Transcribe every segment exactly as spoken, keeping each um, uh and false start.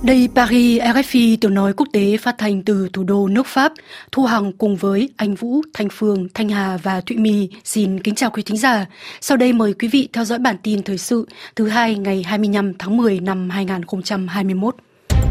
Đây Paris, rờ ép i tiếng nói quốc tế phát thanh từ thủ đô nước Pháp. Thu Hằng cùng với Anh Vũ, Thanh Phương, Thanh Hà và Thụy My xin kính chào quý thính giả. Sau đây mời quý vị theo dõi bản tin thời sự thứ hai ngày hai mươi lăm tháng mười năm hai nghìn không trăm hai mươi mốt.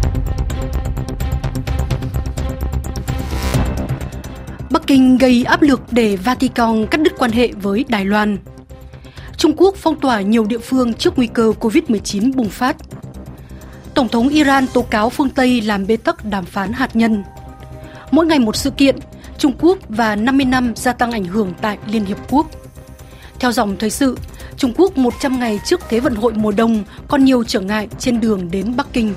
Bắc Kinh gây áp lực để Vatican cắt đứt quan hệ với Đài Loan. Trung Quốc phong tỏa nhiều địa phương trước nguy cơ covid mười chín bùng phát. Tổng thống Iran tố cáo phương Tây làm bế tắc đàm phán hạt nhân. Mỗi ngày một sự kiện, Trung Quốc và năm mươi năm gia tăng ảnh hưởng tại Liên Hiệp Quốc. Theo dòng thời sự, Trung Quốc một trăm ngày trước Thế vận hội mùa đông còn nhiều trở ngại trên đường đến Bắc Kinh.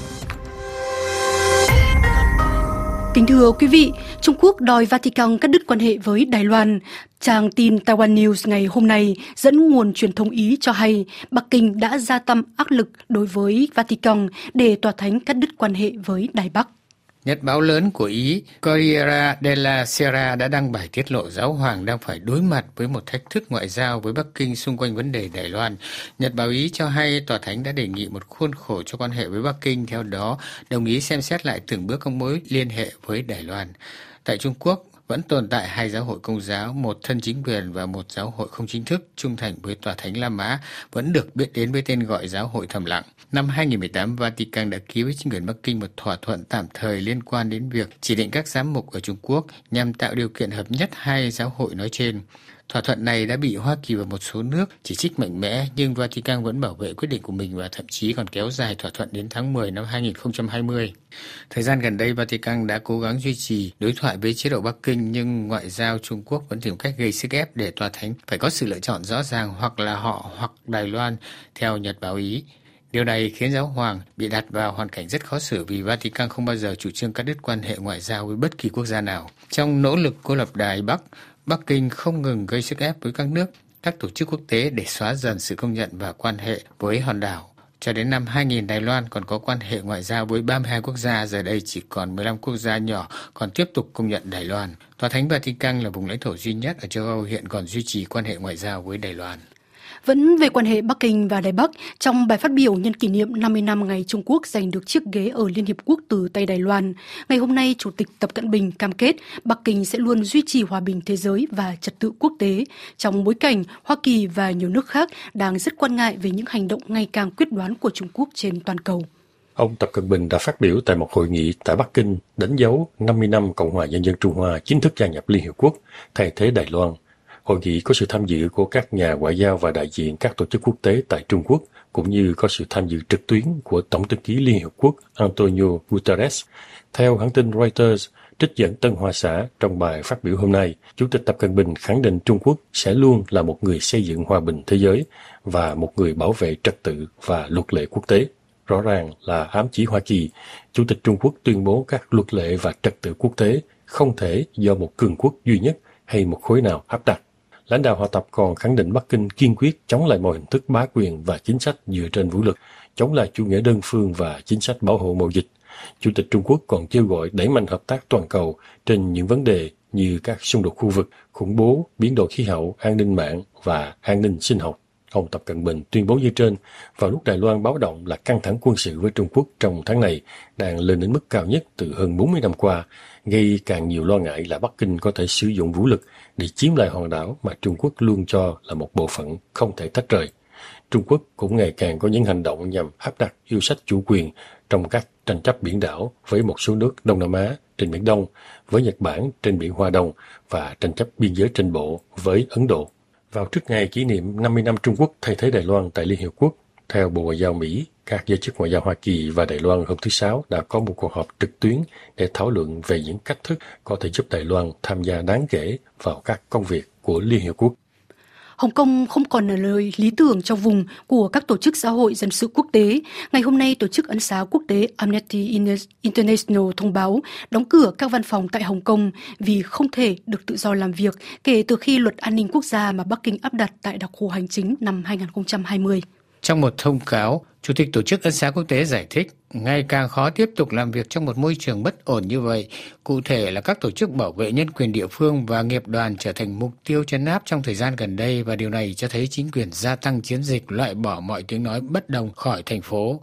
Kính thưa quý vị, Trung Quốc đòi Vatican cắt đứt quan hệ với Đài Loan. Trang tin Taiwan News ngày hôm nay dẫn nguồn truyền thông Ý cho hay Bắc Kinh đã gia tăng áp lực đối với Vatican để tòa thánh cắt đứt quan hệ với Đài Bắc. Nhật báo lớn của Ý Corriere della Sera đã đăng bài tiết lộ giáo hoàng đang phải đối mặt với một thách thức ngoại giao với Bắc Kinh xung quanh vấn đề Đài Loan. Nhật báo Ý cho hay tòa thánh đã đề nghị một khuôn khổ cho quan hệ với Bắc Kinh, theo đó đồng ý xem xét lại từng bước các mối liên hệ với Đài Loan. Tại Trung Quốc, vẫn tồn tại hai giáo hội công giáo, một thân chính quyền và một giáo hội không chính thức trung thành với tòa thánh La Mã, vẫn được biết đến với tên gọi giáo hội thầm lặng. Năm hai nghìn không trăm mười tám, Vatican đã ký với chính quyền Bắc Kinh một thỏa thuận tạm thời liên quan đến việc chỉ định các giám mục ở Trung Quốc nhằm tạo điều kiện hợp nhất hai giáo hội nói trên. Thỏa thuận này đã bị Hoa Kỳ và một số nước chỉ trích mạnh mẽ, nhưng Vatican vẫn bảo vệ quyết định của mình và thậm chí còn kéo dài thỏa thuận đến tháng mười năm hai nghìn không trăm hai mươi. Thời gian gần đây, Vatican đã cố gắng duy trì đối thoại với chế độ Bắc Kinh, nhưng ngoại giao Trung Quốc vẫn tìm cách gây sức ép để tòa thánh phải có sự lựa chọn rõ ràng, hoặc là họ hoặc Đài Loan, theo Nhật báo Ý. Điều này khiến giáo hoàng bị đặt vào hoàn cảnh rất khó xử vì Vatican không bao giờ chủ trương cắt đứt quan hệ ngoại giao với bất kỳ quốc gia nào. Trong nỗ lực cô lập Đài Bắc, Bắc Kinh không ngừng gây sức ép với các nước, các tổ chức quốc tế để xóa dần sự công nhận và quan hệ với hòn đảo. Cho đến năm hai nghìn, Đài Loan còn có quan hệ ngoại giao với ba mươi hai quốc gia, giờ đây chỉ còn mười lăm quốc gia nhỏ còn tiếp tục công nhận Đài Loan. Tòa thánh Vatican là vùng lãnh thổ duy nhất ở châu Âu hiện còn duy trì quan hệ ngoại giao với Đài Loan. Vẫn về quan hệ Bắc Kinh và Đài Bắc, trong bài phát biểu nhân kỷ niệm năm mươi năm ngày Trung Quốc giành được chiếc ghế ở Liên Hiệp Quốc từ tay Đài Loan, ngày hôm nay Chủ tịch Tập Cận Bình cam kết Bắc Kinh sẽ luôn duy trì hòa bình thế giới và trật tự quốc tế trong bối cảnh Hoa Kỳ và nhiều nước khác đang rất quan ngại về những hành động ngày càng quyết đoán của Trung Quốc trên toàn cầu. Ông Tập Cận Bình đã phát biểu tại một hội nghị tại Bắc Kinh đánh dấu năm mươi năm Cộng hòa Nhân dân Trung Hoa chính thức gia nhập Liên Hiệp Quốc thay thế Đài Loan. Hội nghị có sự tham dự của các nhà ngoại giao và đại diện các tổ chức quốc tế tại Trung Quốc, cũng như có sự tham dự trực tuyến của Tổng thư ký Liên Hiệp Quốc Antonio Guterres. Theo hãng tin Reuters, trích dẫn Tân Hoa Xã trong bài phát biểu hôm nay, Chủ tịch Tập Cận Bình khẳng định Trung Quốc sẽ luôn là một người xây dựng hòa bình thế giới và một người bảo vệ trật tự và luật lệ quốc tế. Rõ ràng là ám chỉ Hoa Kỳ, Chủ tịch Trung Quốc tuyên bố các luật lệ và trật tự quốc tế không thể do một cường quốc duy nhất hay một khối nào áp đặt. Lãnh đạo họ Tập còn khẳng định Bắc Kinh kiên quyết chống lại mọi hình thức bá quyền và chính sách dựa trên vũ lực, chống lại chủ nghĩa đơn phương và chính sách bảo hộ mậu dịch. Chủ tịch Trung Quốc còn kêu gọi đẩy mạnh hợp tác toàn cầu trên những vấn đề như các xung đột khu vực, khủng bố, biến đổi khí hậu, an ninh mạng và an ninh sinh học. Ông Tập Cận Bình tuyên bố như trên vào lúc Đài Loan báo động là căng thẳng quân sự với Trung Quốc trong tháng này đang lên đến mức cao nhất từ hơn bốn mươi năm qua, gây càng nhiều lo ngại là Bắc Kinh có thể sử dụng vũ lực để chiếm lại hòn đảo mà Trung Quốc luôn cho là một bộ phận không thể tách rời. Trung Quốc cũng ngày càng có những hành động nhằm áp đặt yêu sách chủ quyền trong các tranh chấp biển đảo với một số nước Đông Nam Á trên Biển Đông, với Nhật Bản trên Biển Hoa Đông và tranh chấp biên giới trên bộ với Ấn Độ. Vào trước ngày kỷ niệm năm mươi năm Trung Quốc thay thế Đài Loan tại Liên Hiệp Quốc, theo Bộ Ngoại giao Mỹ, các giới chức ngoại giao Hoa Kỳ và Đài Loan hôm thứ Sáu đã có một cuộc họp trực tuyến để thảo luận về những cách thức có thể giúp Đài Loan tham gia đáng kể vào các công việc của Liên Hiệp Quốc. Hồng Kông không còn là nơi lý tưởng trong vùng của các tổ chức xã hội dân sự quốc tế. Ngày hôm nay, Tổ chức Ân xá Quốc tế Amnesty International thông báo đóng cửa các văn phòng tại Hồng Kông vì không thể được tự do làm việc kể từ khi luật an ninh quốc gia mà Bắc Kinh áp đặt tại đặc khu hành chính năm hai nghìn không trăm hai mươi. Trong một thông cáo, Chủ tịch Tổ chức Ân xá Quốc tế giải thích ngày càng khó tiếp tục làm việc trong một môi trường bất ổn như vậy. Cụ thể là các tổ chức bảo vệ nhân quyền địa phương và nghiệp đoàn trở thành mục tiêu trấn áp trong thời gian gần đây, và điều này cho thấy chính quyền gia tăng chiến dịch loại bỏ mọi tiếng nói bất đồng khỏi thành phố.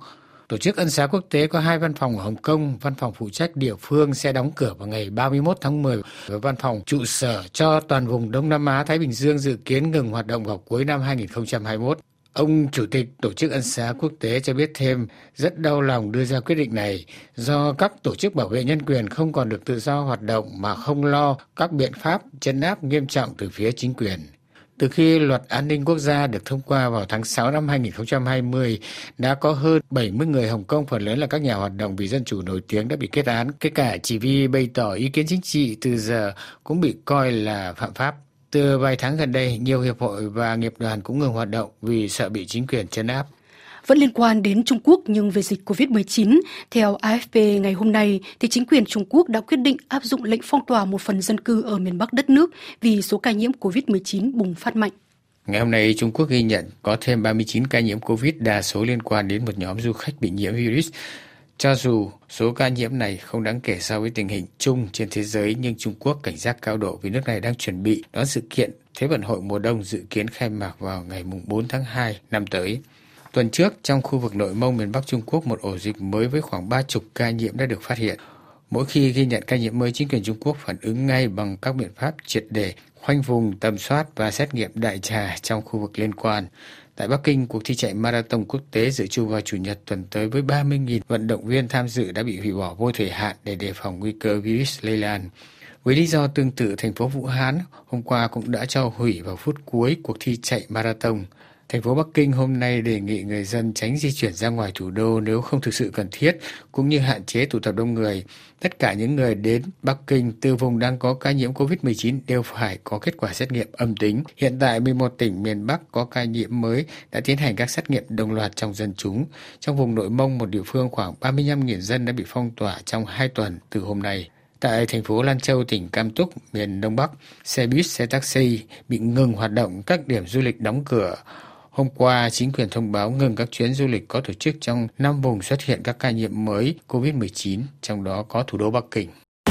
Tổ chức Ân xá Quốc tế có hai văn phòng ở Hồng Kông, văn phòng phụ trách địa phương sẽ đóng cửa vào ngày ba mươi mốt tháng mười và văn phòng trụ sở cho toàn vùng Đông Nam Á Thái Bình Dương dự kiến ngừng hoạt động vào cuối năm hai nghìn không trăm hai mươi mốt. Ông Chủ tịch Tổ chức Ân xá Quốc tế cho biết thêm rất đau lòng đưa ra quyết định này do các tổ chức bảo vệ nhân quyền không còn được tự do hoạt động mà không lo các biện pháp trấn áp nghiêm trọng từ phía chính quyền. Từ khi luật an ninh quốc gia được thông qua vào tháng sáu năm hai nghìn không trăm hai mươi, đã có hơn bảy mươi người Hồng Kông, phần lớn là các nhà hoạt động vì dân chủ nổi tiếng đã bị kết án, kể cả chỉ vì bày tỏ ý kiến chính trị từ giờ cũng bị coi là phạm pháp. Từ vài tháng gần đây, nhiều hiệp hội và nghiệp đoàn cũng ngừng hoạt động vì sợ bị chính quyền trấn áp. Vẫn liên quan đến Trung Quốc nhưng về dịch covid mười chín, theo a ép pê ngày hôm nay thì chính quyền Trung Quốc đã quyết định áp dụng lệnh phong tỏa một phần dân cư ở miền Bắc đất nước vì số ca nhiễm covid mười chín bùng phát mạnh. Ngày hôm nay, Trung Quốc ghi nhận có thêm ba mươi chín ca nhiễm Covid, đa số liên quan đến một nhóm du khách bị nhiễm virus. Cho dù số ca nhiễm này không đáng kể so với tình hình chung trên thế giới, nhưng Trung Quốc cảnh giác cao độ vì nước này đang chuẩn bị đón sự kiện Thế vận hội mùa đông dự kiến khai mạc vào ngày bốn tháng hai năm tới. Tuần trước, trong khu vực Nội Mông miền Bắc Trung Quốc, một ổ dịch mới với khoảng ba mươi ca nhiễm đã được phát hiện. Mỗi khi ghi nhận ca nhiễm mới, chính quyền Trung Quốc phản ứng ngay bằng các biện pháp triệt để, khoanh vùng, tầm soát và xét nghiệm đại trà trong khu vực liên quan. Tại Bắc Kinh, cuộc thi chạy marathon quốc tế dự trù vào Chủ nhật tuần tới với ba mươi nghìn vận động viên tham dự đã bị hủy bỏ vô thời hạn để đề phòng nguy cơ virus lây lan. Với lý do tương tự, thành phố Vũ Hán hôm qua cũng đã cho hủy vào phút cuối cuộc thi chạy marathon. Thành phố Bắc Kinh hôm nay đề nghị người dân tránh di chuyển ra ngoài thủ đô nếu không thực sự cần thiết, cũng như hạn chế tụ tập đông người. Tất cả những người đến Bắc Kinh từ vùng đang có ca nhiễm covid mười chín đều phải có kết quả xét nghiệm âm tính. Hiện tại, mười một tỉnh miền Bắc có ca nhiễm mới đã tiến hành các xét nghiệm đồng loạt trong dân chúng. Trong vùng Nội Mông, một địa phương khoảng ba mươi lăm nghìn dân đã bị phong tỏa trong hai tuần từ hôm nay. Tại thành phố Lan Châu, tỉnh Cam Túc, miền Đông Bắc, xe buýt, xe taxi bị ngừng hoạt động, các điểm du lịch đóng cửa. Hôm qua, chính quyền thông báo ngừng các chuyến du lịch có tổ chức trong năm vùng xuất hiện các ca nhiễm mới covid mười chín, trong đó có thủ đô Bắc Kinh.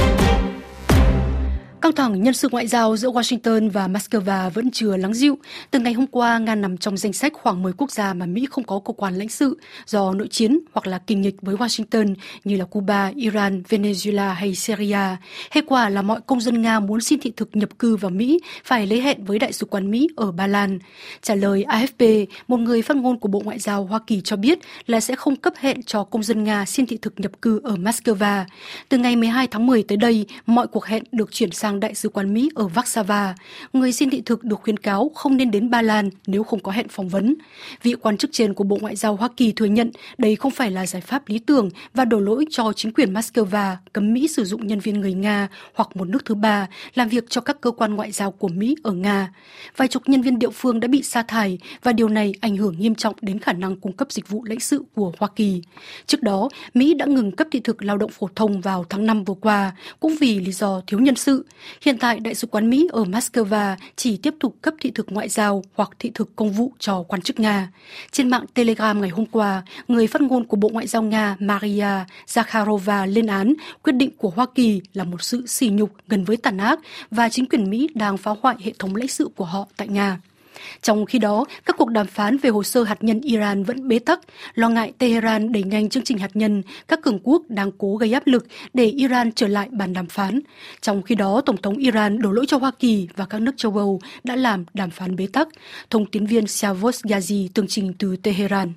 Căng thẳng nhân sự ngoại giao giữa Washington và Moscow vẫn chưa lắng dịu. Từ ngày hôm qua, Nga nằm trong danh sách khoảng mười quốc gia mà Mỹ không có cơ quan lãnh sự do nội chiến hoặc là kình nghịch với Washington như là Cuba, Iran, Venezuela hay Syria. Hệ quả là mọi công dân Nga muốn xin thị thực nhập cư vào Mỹ phải lấy hẹn với Đại sứ quán Mỹ ở Ba Lan. Trả lời a ép pê, một người phát ngôn của Bộ Ngoại giao Hoa Kỳ cho biết là sẽ không cấp hẹn cho công dân Nga xin thị thực nhập cư ở Moscow. Từ ngày mười hai tháng mười tới đây, mọi cuộc hẹn được chuyển sang Đại sứ quán Mỹ ở Warsaw. Người xin thị thực được khuyến cáo không nên đến Ba Lan nếu không có hẹn phỏng vấn. Vị quan chức trên của Bộ Ngoại giao Hoa Kỳ thừa nhận đây không phải là giải pháp lý tưởng và đổ lỗi cho chính quyền Moscow cấm Mỹ sử dụng nhân viên người Nga hoặc một nước thứ ba làm việc cho các cơ quan ngoại giao của Mỹ ở Nga. Vài chục nhân viên địa phương đã bị sa thải và điều này ảnh hưởng nghiêm trọng đến khả năng cung cấp dịch vụ lãnh sự của Hoa Kỳ. Trước đó, Mỹ đã ngừng cấp thị thực lao động phổ thông vào tháng năm vừa qua, cũng vì lý do thiếu nhân sự. Hiện tại, Đại sứ quán Mỹ ở Moscow chỉ tiếp tục cấp thị thực ngoại giao hoặc thị thực công vụ cho quan chức Nga. Trên mạng Telegram ngày hôm qua, người phát ngôn của Bộ Ngoại giao Nga Maria Zakharova lên án quyết định của Hoa Kỳ là một sự sỉ nhục gần với tàn ác và chính quyền Mỹ đang phá hoại hệ thống lãnh sự của họ tại Nga. Trong khi đó, các cuộc đàm phán về hồ sơ hạt nhân Iran vẫn bế tắc. Lo ngại Tehran đẩy nhanh chương trình hạt nhân, các cường quốc đang cố gây áp lực để Iran trở lại bàn đàm phán. Trong khi đó, Tổng thống Iran đổ lỗi cho Hoa Kỳ và các nước châu Âu đã làm đàm phán bế tắc. Thông tín viên Savos Ghazi tường trình từ Tehran.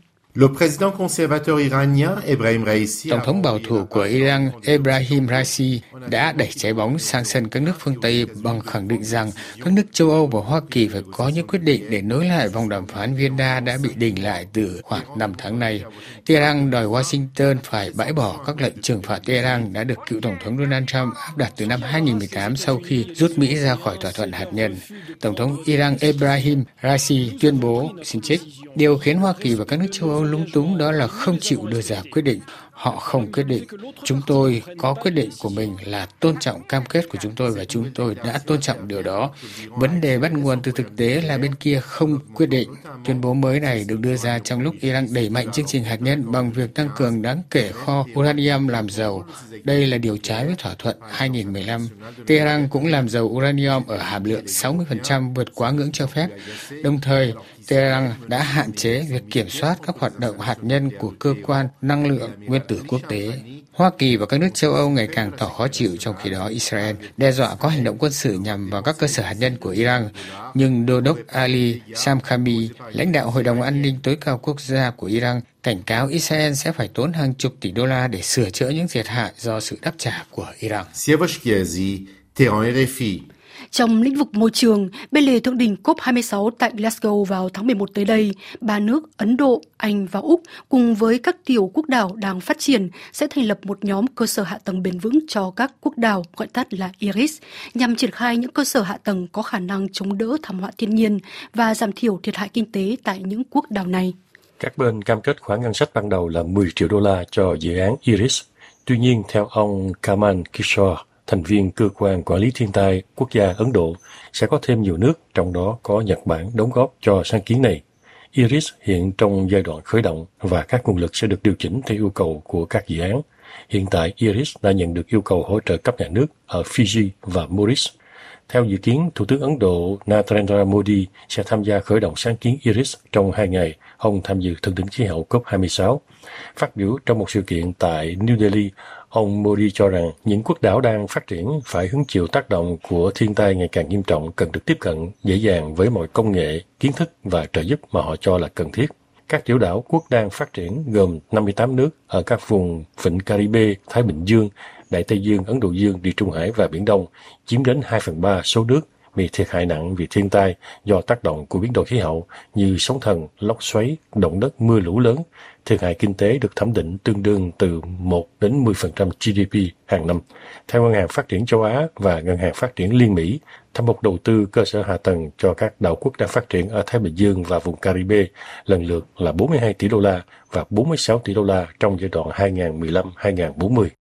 Tổng thống bảo thủ của Iran Ebrahim Raisi đã đẩy trái bóng sang sân các nước phương Tây bằng khẳng định rằng các nước châu Âu và Hoa Kỳ phải có những quyết định để nối lại vòng đàm phán Vienna đã bị đình lại từ khoảng năm tháng nay. Tehran đòi Washington phải bãi bỏ các lệnh trừng phạt Tehran đã được cựu Tổng thống Donald Trump áp đặt từ năm hai nghìn không trăm mười tám sau khi rút Mỹ ra khỏi thỏa thuận hạt nhân. Tổng thống Iran Ebrahim Raisi tuyên bố, xin trích, điều khiến Hoa Kỳ và các nước châu Âu lúng túng đó là không chịu đưa ra quyết định. Họ không quyết định. Chúng tôi có quyết định của mình là tôn trọng cam kết của chúng tôi và chúng tôi đã tôn trọng điều đó. Vấn đề bắt nguồn từ thực tế là bên kia không quyết định. Tuyên bố mới này được đưa ra trong lúc Iran đẩy mạnh chương trình hạt nhân bằng việc tăng cường đáng kể kho uranium làm giàu. Đây là điều trái với thỏa thuận hai nghìn không trăm mười lăm. Tehran cũng làm giàu uranium ở hàm lượng sáu mươi phần trăm vượt quá ngưỡng cho phép. Đồng thời, Tehran đã hạn chế việc kiểm soát các hoạt động hạt nhân của cơ quan năng lượng nguyên tử quốc tế. Hoa Kỳ và các nước châu Âu ngày càng tỏ khó chịu, trong khi đó Israel đe dọa có hành động quân sự nhằm vào các cơ sở hạt nhân của Iran. Nhưng Đô đốc Ali Shamkhani, lãnh đạo Hội đồng An ninh tối cao quốc gia của Iran, cảnh cáo Israel sẽ phải tốn hàng chục tỷ đô la để sửa chữa những thiệt hại do sự đáp trả của Iran. Trong lĩnh vực môi trường, bên lề thượng đỉnh cốp hai mươi sáu tại Glasgow vào tháng mười một tới đây, ba nước Ấn Độ, Anh và Úc cùng với các tiểu quốc đảo đang phát triển sẽ thành lập một nhóm cơ sở hạ tầng bền vững cho các quốc đảo, gọi tắt là I R I S, nhằm triển khai những cơ sở hạ tầng có khả năng chống đỡ thảm họa thiên nhiên và giảm thiểu thiệt hại kinh tế tại những quốc đảo này. Các bên cam kết khoản ngân sách ban đầu là mười triệu đô la cho dự án I R I S. Tuy nhiên, theo ông Kamal Kishore, thành viên cơ quan quản lý thiên tai quốc gia Ấn Độ, sẽ có thêm nhiều nước, trong đó có Nhật Bản, đóng góp cho sáng kiến này. I R I S hiện trong giai đoạn khởi động và các nguồn lực sẽ được điều chỉnh theo yêu cầu của các dự án. Hiện tại, I R I S đã nhận được yêu cầu hỗ trợ cấp nhà nước ở Fiji và Mauritius. Theo dự kiến, Thủ tướng Ấn Độ Narendra Modi sẽ tham gia khởi động sáng kiến I R I S trong hai ngày. Ông tham dự thượng đỉnh khí hậu cốp hai mươi sáu. Phát biểu trong một sự kiện tại New Delhi, ông Modi cho rằng những quốc đảo đang phát triển phải hứng chịu tác động của thiên tai ngày càng nghiêm trọng, cần được tiếp cận dễ dàng với mọi công nghệ, kiến thức và trợ giúp mà họ cho là cần thiết. Các tiểu đảo quốc đang phát triển gồm năm mươi tám nước ở các vùng vịnh Caribe, Thái Bình Dương, Đại Tây Dương, Ấn Độ Dương, Địa Trung Hải và Biển Đông, chiếm đến hai phần ba số nước bị thiệt hại nặng vì thiên tai do tác động của biến đổi khí hậu như sóng thần, lốc xoáy, động đất, mưa lũ lớn. Thiệt hại kinh tế được thẩm định tương đương từ một đến mười phần trăm G D P hàng năm. Theo Ngân hàng Phát triển Châu Á và Ngân hàng Phát triển Liên Mỹ, thâm hụt đầu tư cơ sở hạ tầng cho các đảo quốc đang phát triển ở Thái Bình Dương và vùng Caribe lần lượt là bốn mươi hai tỷ đô la và bốn mươi sáu tỷ đô la trong giai đoạn hai nghìn không trăm mười lăm đến hai nghìn không trăm bốn mươi.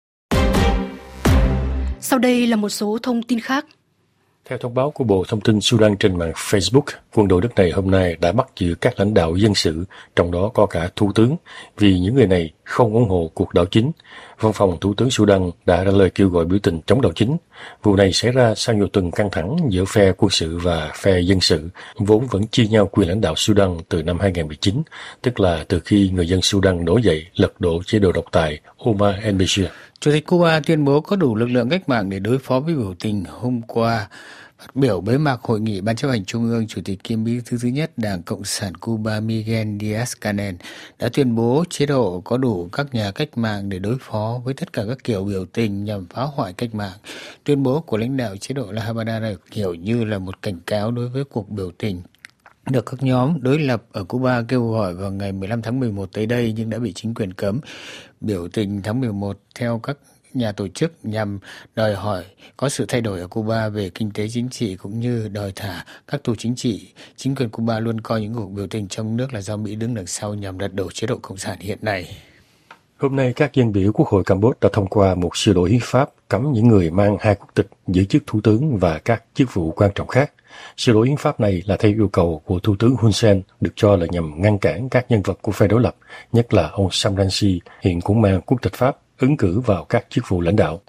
Sau đây là một số thông tin khác. Theo thông báo của Bộ Thông tin Sudan trên mạng Facebook, quân đội nước này hôm nay đã bắt giữ các lãnh đạo dân sự, trong đó có cả thủ tướng, vì những người này không ủng hộ cuộc đảo chính. Văn phòng Thủ tướng Sudan đã ra lời kêu gọi biểu tình chống đảo chính. Vụ này xảy ra sau nhiều tuần căng thẳng giữa phe quân sự và phe dân sự, vốn vẫn chia nhau quyền lãnh đạo Sudan từ năm hai nghìn không trăm mười chín, tức là từ khi người dân Sudan nổi dậy lật đổ chế độ độc tài Omar el-Bashir. Chủ tịch Cuba tuyên bố có đủ lực lượng cách mạng để đối phó với biểu tình hôm qua. Phát biểu bế mạc hội nghị Ban chấp hành Trung ương, Chủ tịch kiêm bí thư thứ nhất Đảng Cộng sản Cuba Miguel Díaz-Canel đã tuyên bố chế độ có đủ các nhà cách mạng để đối phó với tất cả các kiểu biểu tình nhằm phá hoại cách mạng. Tuyên bố của lãnh đạo chế độ La Habana được hiểu như là một cảnh cáo đối với cuộc biểu tình được các nhóm đối lập ở Cuba kêu gọi vào ngày mười lăm tháng mười một tới đây nhưng đã bị chính quyền cấm. Biểu tình tháng mười một theo các nhà tổ chức nhằm đòi hỏi có sự thay đổi ở Cuba về kinh tế chính trị cũng như đòi thả các tù chính trị. Chính quyền Cuba luôn coi những cuộc biểu tình trong nước là do Mỹ đứng đằng sau nhằm lật đổ chế độ cộng sản hiện nay. Hôm nay, các dân biểu Quốc hội Campuchia đã thông qua một sửa đổi hiến pháp cấm những người mang hai quốc tịch giữ chức thủ tướng và các chức vụ quan trọng khác. Sửa đổi hiến pháp này là theo yêu cầu của Thủ tướng Hun Sen, được cho là nhằm ngăn cản các nhân vật của phe đối lập, nhất là ông Sam Rainsy, hiện cũng mang quốc tịch Pháp, ứng cử vào các chức vụ lãnh đạo.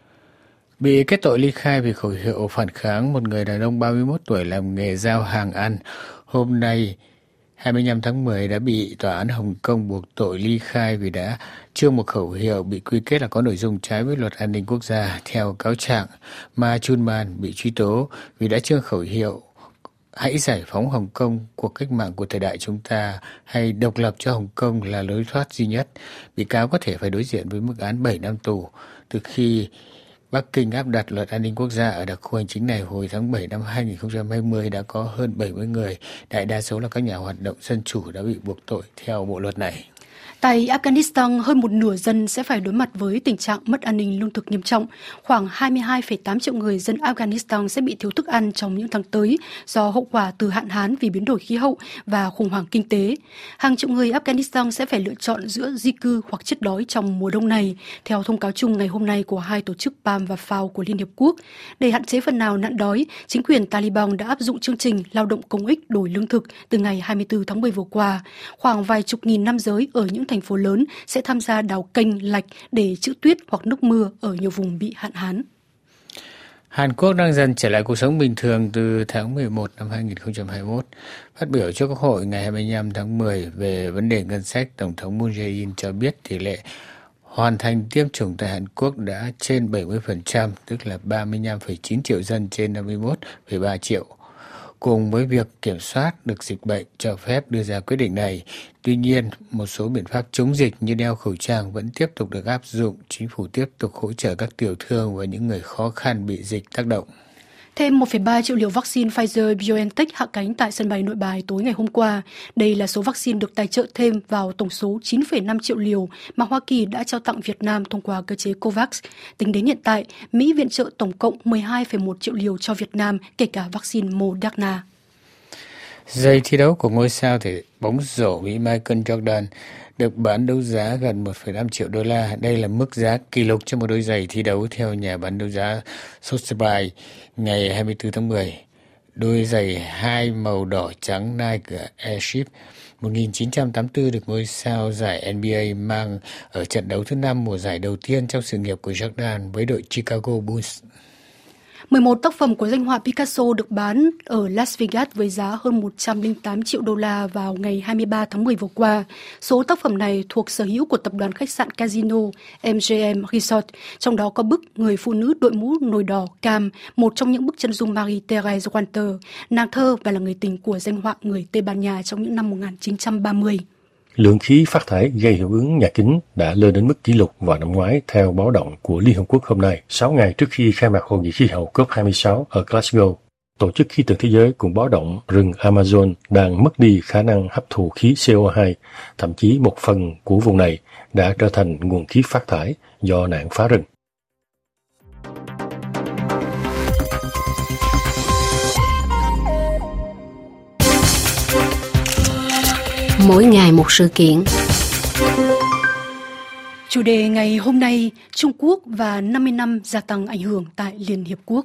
Bị kết tội ly khai vì khẩu hiệu phản kháng, một người đàn ông ba mươi mốt tuổi làm nghề giao hàng ăn hôm nay hai mươi lăm tháng mười đã bị tòa án Hồng Kông buộc tội ly khai vì đã trương một khẩu hiệu bị quy kết là có nội dung trái với luật an ninh quốc gia. Theo cáo trạng, Ma Chunman bị truy tố vì đã trương khẩu hiệu hãy giải phóng Hồng Kông, cuộc cách mạng của thời đại chúng ta, hay độc lập cho Hồng Kông là lối thoát duy nhất. Bị cáo có thể phải đối diện với mức án bảy năm tù. Từ khi Bắc Kinh áp đặt luật an ninh quốc gia ở đặc khu hành chính này hồi tháng bảy năm hai nghìn không trăm hai mươi, đã có hơn bảy mươi người, đại đa số là các nhà hoạt động dân chủ, đã bị buộc tội theo bộ luật này. Tại Afghanistan, hơn một nửa dân sẽ phải đối mặt với tình trạng mất an ninh lương thực nghiêm trọng. Khoảng hai mươi hai phẩy tám triệu người dân Afghanistan sẽ bị thiếu thức ăn trong những tháng tới do hậu quả từ hạn hán vì biến đổi khí hậu và khủng hoảng kinh tế. Hàng triệu người Afghanistan sẽ phải lựa chọn giữa di cư hoặc chết đói trong mùa đông này, theo thông cáo chung ngày hôm nay của hai tổ chức pê a em và ép a o của Liên Hiệp Quốc. Để hạn chế phần nào nạn đói, chính quyền Taliban đã áp dụng chương trình lao động công ích đổi lương thực từ ngày hai mươi tư tháng mười vừa qua. Khoảng vài chục nghìn nam giới ở những thành phố lớn sẽ tham gia đào kênh lạch để trữ tuyết hoặc nước mưa ở nhiều vùng bị hạn hán. Hàn Quốc đang dần trở lại cuộc sống bình thường từ tháng mười một năm hai nghìn không trăm hai mươi mốt. Phát biểu trước Quốc hội ngày hai mươi lăm tháng mười về vấn đề ngân sách, Tổng thống Moon Jae-in cho biết tỷ lệ hoàn thành tiêm chủng tại Hàn Quốc đã trên bảy mươi phần trăm, tức là ba mươi lăm phẩy chín triệu dân trên năm mươi mốt phẩy ba triệu. Cùng với việc kiểm soát được dịch bệnh cho phép đưa ra quyết định này, tuy nhiên, một số biện pháp chống dịch như đeo khẩu trang vẫn tiếp tục được áp dụng. Chính phủ tiếp tục hỗ trợ các tiểu thương và những người khó khăn bị dịch tác động. Thêm một phẩy ba triệu liều vaccine Pfizer-BioNTech hạ cánh tại sân bay Nội Bài tối ngày hôm qua. Đây là số vaccine được tài trợ thêm vào tổng số chín phẩy năm triệu liều mà Hoa Kỳ đã trao tặng Việt Nam thông qua cơ chế COVAX. Tính đến hiện tại, Mỹ viện trợ tổng cộng mười hai phẩy một triệu liều cho Việt Nam, kể cả vaccine Moderna. Giày thi đấu của ngôi sao thể bóng rổ Mỹ Michael Jordan được bán đấu giá gần một phẩy năm triệu đô la. Đây là mức giá kỷ lục cho một đôi giày thi đấu theo nhà bán đấu giá Sotheby's ngày hai mươi tư tháng mười. Đôi giày hai màu đỏ trắng Nike Airship một nghìn chín trăm tám mươi tư được ngôi sao giải N B A mang ở trận đấu thứ năm mùa giải đầu tiên trong sự nghiệp của Jordan với đội Chicago Bulls. mười một tác phẩm của danh họa Picasso được bán ở Las Vegas với giá hơn một trăm lẻ tám triệu đô la vào ngày hai mươi ba tháng mười vừa qua. Số tác phẩm này thuộc sở hữu của tập đoàn khách sạn Casino M G M Resort, trong đó có bức Người phụ nữ đội mũ nồi đỏ cam, một trong những bức chân dung Marie-Thérèse Walter, nàng thơ và là người tình của danh họa người Tây Ban Nha trong những năm một nghìn chín trăm ba mươi. Lượng khí phát thải gây hiệu ứng nhà kính đã lên đến mức kỷ lục vào năm ngoái theo báo động của Liên Hợp Quốc hôm nay, sáu ngày trước khi khai mạc hội nghị khí hậu COP hai mươi sáu ở Glasgow. Tổ chức Khí tượng Thế giới cũng báo động rừng Amazon đang mất đi khả năng hấp thụ khí C O hai, thậm chí một phần của vùng này đã trở thành nguồn khí phát thải do nạn phá rừng. Mỗi ngày một sự kiện. Chủ đề ngày hôm nay, Trung Quốc và năm mươi năm gia tăng ảnh hưởng tại Liên Hiệp Quốc.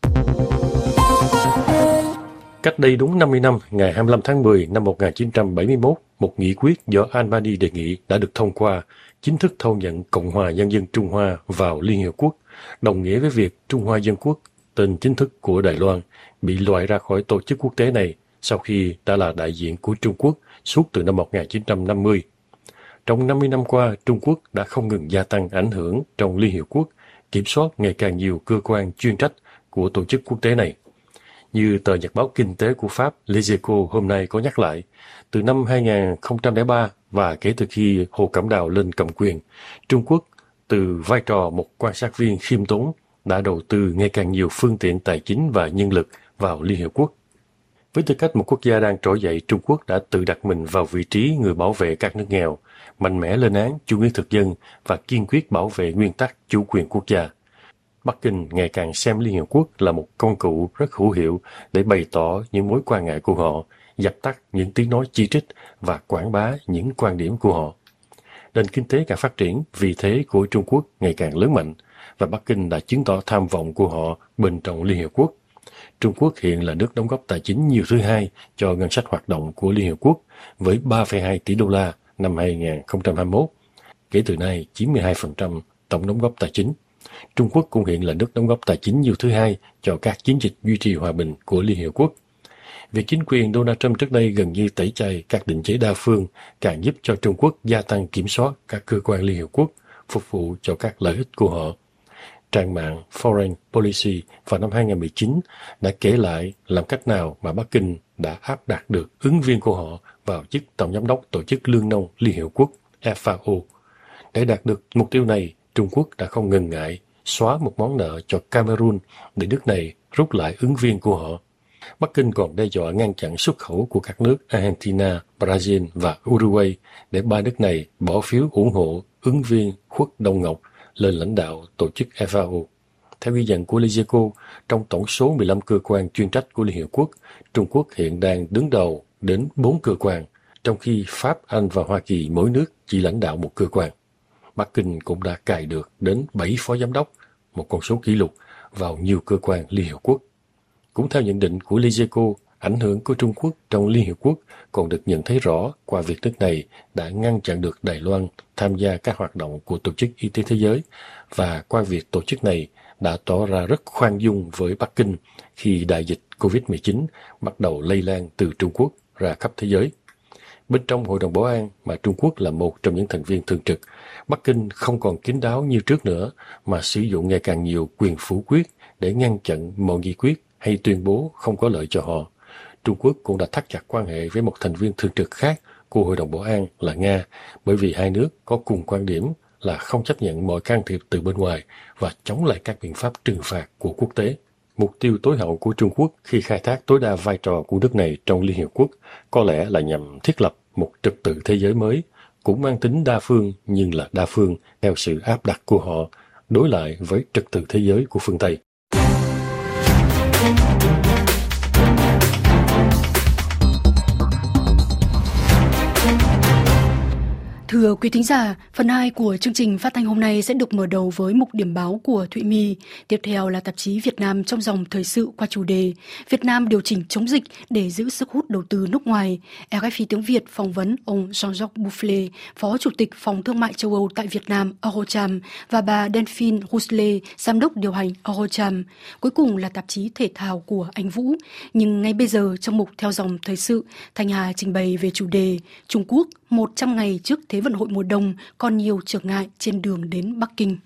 Cách đây đúng năm mươi năm, ngày hai mươi lăm tháng mười năm một nghìn chín trăm bảy mươi mốt, một nghị quyết do Albany đề nghị đã được thông qua, chính thức thâu nhận Cộng hòa Nhân dân Trung Hoa vào Liên Hiệp Quốc, đồng nghĩa với việc Trung Hoa Dân Quốc, tên chính thức của Đài Loan, bị loại ra khỏi tổ chức quốc tế này sau khi đã là đại diện của Trung Quốc suốt từ năm một nghìn chín trăm năm mươi. Trong năm mươi năm qua, Trung Quốc đã không ngừng gia tăng ảnh hưởng trong Liên Hiệp Quốc, kiểm soát ngày càng nhiều cơ quan chuyên trách của tổ chức quốc tế này. Như tờ nhật báo kinh tế của Pháp Les Echos hôm nay có nhắc lại, từ năm hai nghìn không trăm lẻ ba và kể từ khi Hồ Cẩm Đào lên cầm quyền, Trung Quốc từ vai trò một quan sát viên khiêm tốn đã đầu tư ngày càng nhiều phương tiện tài chính và nhân lực vào Liên Hiệp Quốc. Với tư cách một quốc gia đang trỗi dậy, Trung Quốc đã tự đặt mình vào vị trí người bảo vệ các nước nghèo, mạnh mẽ lên án chủ nghĩa thực dân và kiên quyết bảo vệ nguyên tắc chủ quyền quốc gia. Bắc Kinh ngày càng xem Liên Hiệp Quốc là một công cụ rất hữu hiệu để bày tỏ những mối quan ngại của họ, dập tắt những tiếng nói chỉ trích và quảng bá những quan điểm của họ. Nền kinh tế càng phát triển, vị thế của Trung Quốc ngày càng lớn mạnh, và Bắc Kinh đã chứng tỏ tham vọng của họ bên trong Liên Hiệp Quốc. Trung Quốc hiện là nước đóng góp tài chính nhiều thứ hai cho ngân sách hoạt động của Liên Hiệp Quốc với ba phẩy hai tỷ đô la năm hai nghìn không trăm hai mươi mốt, kể từ nay chiếm mười hai phần trăm tổng đóng góp tài chính. Trung Quốc cũng hiện là nước đóng góp tài chính nhiều thứ hai cho các chiến dịch duy trì hòa bình của Liên Hiệp Quốc. Việc chính quyền Donald Trump trước đây gần như tẩy chay các định chế đa phương càng giúp cho Trung Quốc gia tăng kiểm soát các cơ quan Liên Hiệp Quốc, phục vụ cho các lợi ích của họ. Trang mạng Foreign Policy vào năm hai nghìn không trăm mười chín đã kể lại làm cách nào mà Bắc Kinh đã áp đặt được ứng viên của họ vào chức Tổng giám đốc Tổ chức Lương nông Liên Hiệp Quốc F A O. Để đạt được mục tiêu này, Trung Quốc đã không ngần ngại xóa một món nợ cho Cameroon để nước này rút lại ứng viên của họ. Bắc Kinh còn đe dọa ngăn chặn xuất khẩu của các nước Argentina, Brazil và Uruguay để ba nước này bỏ phiếu ủng hộ ứng viên Khuất Đông Ngọc lên lãnh đạo tổ chức F A O. Theo ghi nhận của Lê Giê Cô, trong tổng số mười lăm cơ quan chuyên trách của Liên Hiệp Quốc, Trung Quốc hiện đang đứng đầu đến bốn cơ quan, trong khi Pháp, Anh và Hoa Kỳ mỗi nước chỉ lãnh đạo một cơ quan. Bắc Kinh cũng đã cài được đến bảy phó giám đốc, một con số kỷ lục, vào nhiều cơ quan Liên Hiệp Quốc. Cũng theo nhận định của Lê Giê Cô, ảnh hưởng của Trung Quốc trong Liên Hiệp Quốc còn được nhận thấy rõ qua việc nước này đã ngăn chặn được Đài Loan tham gia các hoạt động của Tổ chức Y tế Thế giới và qua việc tổ chức này đã tỏ ra rất khoan dung với Bắc Kinh khi đại dịch covid mười chín bắt đầu lây lan từ Trung Quốc ra khắp thế giới. Bên trong Hội đồng Bảo an mà Trung Quốc là một trong những thành viên thường trực, Bắc Kinh không còn kín đáo như trước nữa mà sử dụng ngày càng nhiều quyền phủ quyết để ngăn chặn mọi nghị quyết hay tuyên bố không có lợi cho họ. Trung Quốc cũng đã thắt chặt quan hệ với một thành viên thường trực khác của Hội đồng Bảo an là Nga, bởi vì hai nước có cùng quan điểm là không chấp nhận mọi can thiệp từ bên ngoài và chống lại các biện pháp trừng phạt của quốc tế. Mục tiêu tối hậu của Trung Quốc khi khai thác tối đa vai trò của nước này trong Liên Hiệp Quốc có lẽ là nhằm thiết lập một trật tự thế giới mới, cũng mang tính đa phương nhưng là đa phương theo sự áp đặt của họ đối lại với trật tự thế giới của phương Tây. Thưa quý thính giả, phần hai của chương trình phát thanh hôm nay sẽ được mở đầu với mục điểm báo của Thụy My. Tiếp theo là tạp chí Việt Nam trong dòng thời sự qua chủ đề Việt Nam điều chỉnh chống dịch để giữ sức hút đầu tư nước ngoài. rờ ép i tiếng Việt phỏng vấn ông Jean-Jacques Boufflet, Phó Chủ tịch Phòng Thương mại châu Âu tại Việt Nam Eurocharm và bà Delphine Rousselet, Giám đốc điều hành Eurocharm. Cuối cùng là tạp chí Thể thao của anh Vũ. Nhưng ngay bây giờ trong mục theo dòng thời sự, Thanh Hà trình bày về chủ đề Trung Quốc một trăm ngày trước Thế vận hội mùa đông còn nhiều trở ngại trên đường đến Bắc Kinh.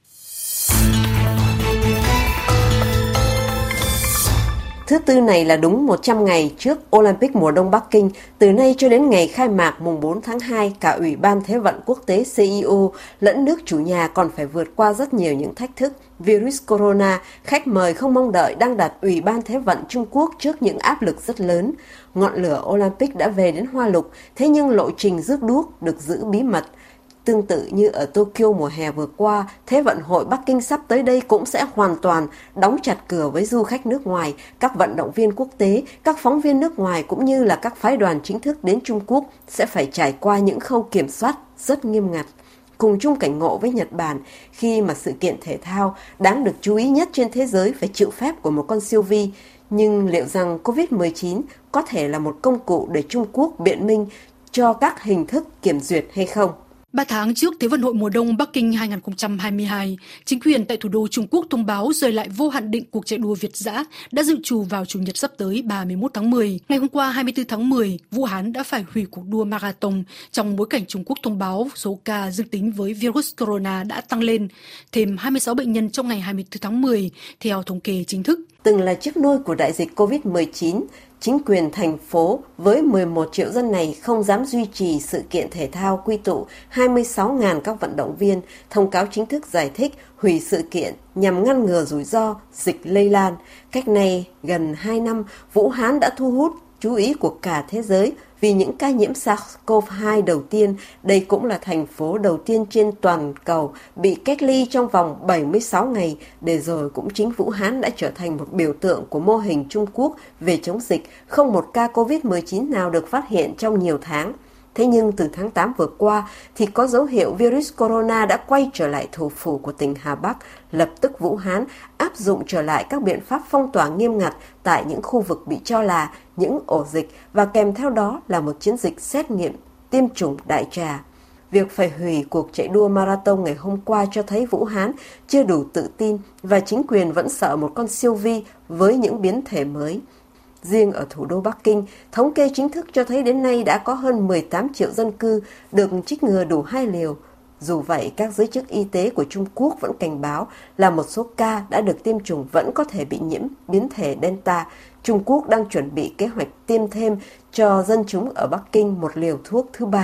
Thứ Tư này là đúng một trăm ngày trước Olympic mùa đông Bắc Kinh. Từ nay cho đến ngày khai mạc mùng bốn tháng hai, cả Ủy ban Thế vận Quốc tế C I O lẫn nước chủ nhà còn phải vượt qua rất nhiều những thách thức. Virus corona, khách mời không mong đợi đang đặt Ủy ban Thế vận Trung Quốc trước những áp lực rất lớn. Ngọn lửa Olympic đã về đến Hoa Lục, thế nhưng lộ trình rước đuốc được giữ bí mật. Tương tự như ở Tokyo mùa hè vừa qua, Thế vận hội Bắc Kinh sắp tới đây cũng sẽ hoàn toàn đóng chặt cửa với du khách nước ngoài, các vận động viên quốc tế, các phóng viên nước ngoài cũng như là các phái đoàn chính thức đến Trung Quốc sẽ phải trải qua những khâu kiểm soát rất nghiêm ngặt. Cùng chung cảnh ngộ với Nhật Bản khi mà sự kiện thể thao đáng được chú ý nhất trên thế giới phải chịu phép của một con siêu vi. Nhưng liệu rằng covid mười chín có thể là một công cụ để Trung Quốc biện minh cho các hình thức kiểm duyệt hay không? Ba tháng trước Thế vận hội mùa đông Bắc Kinh hai không hai hai, chính quyền tại thủ đô Trung Quốc thông báo rời lại vô hạn định cuộc chạy đua Việt dã đã dự trù vào Chủ nhật sắp tới ba mươi mốt tháng mười. Ngày hôm qua hai mươi tư tháng mười, Vũ Hán đã phải hủy cuộc đua marathon trong bối cảnh Trung Quốc thông báo số ca dương tính với virus corona đã tăng lên, thêm hai mươi sáu bệnh nhân trong ngày hai mươi tư tháng mười, theo thống kê chính thức. Từng là chiếc nôi của đại dịch covid mười chín, chính quyền thành phố với mười một triệu dân này không dám duy trì sự kiện thể thao quy tụ hai mươi sáu nghìn các vận động viên, thông cáo chính thức giải thích hủy sự kiện nhằm ngăn ngừa rủi ro dịch lây lan. Cách nay gần hai năm, Vũ Hán đã thu hút chú ý của cả thế giới vì những ca nhiễm SARS-xê o vê hai đầu tiên. Đây cũng là thành phố đầu tiên trên toàn cầu bị cách ly trong vòng bảy mươi sáu ngày, để rồi cũng chính Vũ Hán đã trở thành một biểu tượng của mô hình Trung Quốc về chống dịch, không một ca covid mười chín nào được phát hiện trong nhiều tháng. Thế nhưng từ tháng tám vừa qua thì có dấu hiệu virus corona đã quay trở lại thủ phủ của tỉnh Hà Bắc. Lập tức Vũ Hán áp dụng trở lại các biện pháp phong tỏa nghiêm ngặt tại những khu vực bị cho là những ổ dịch và kèm theo đó là một chiến dịch xét nghiệm tiêm chủng đại trà. Việc phải hủy cuộc chạy đua marathon ngày hôm qua cho thấy Vũ Hán chưa đủ tự tin và chính quyền vẫn sợ một con siêu vi với những biến thể mới. Riêng ở thủ đô Bắc Kinh, thống kê chính thức cho thấy đến nay đã có hơn mười tám triệu dân cư được trích ngừa đủ hai liều. Dù vậy, các giới chức y tế của Trung Quốc vẫn cảnh báo là một số ca đã được tiêm chủng vẫn có thể bị nhiễm biến thể Delta. Trung Quốc đang chuẩn bị kế hoạch tiêm thêm cho dân chúng ở Bắc Kinh một liều thuốc thứ ba.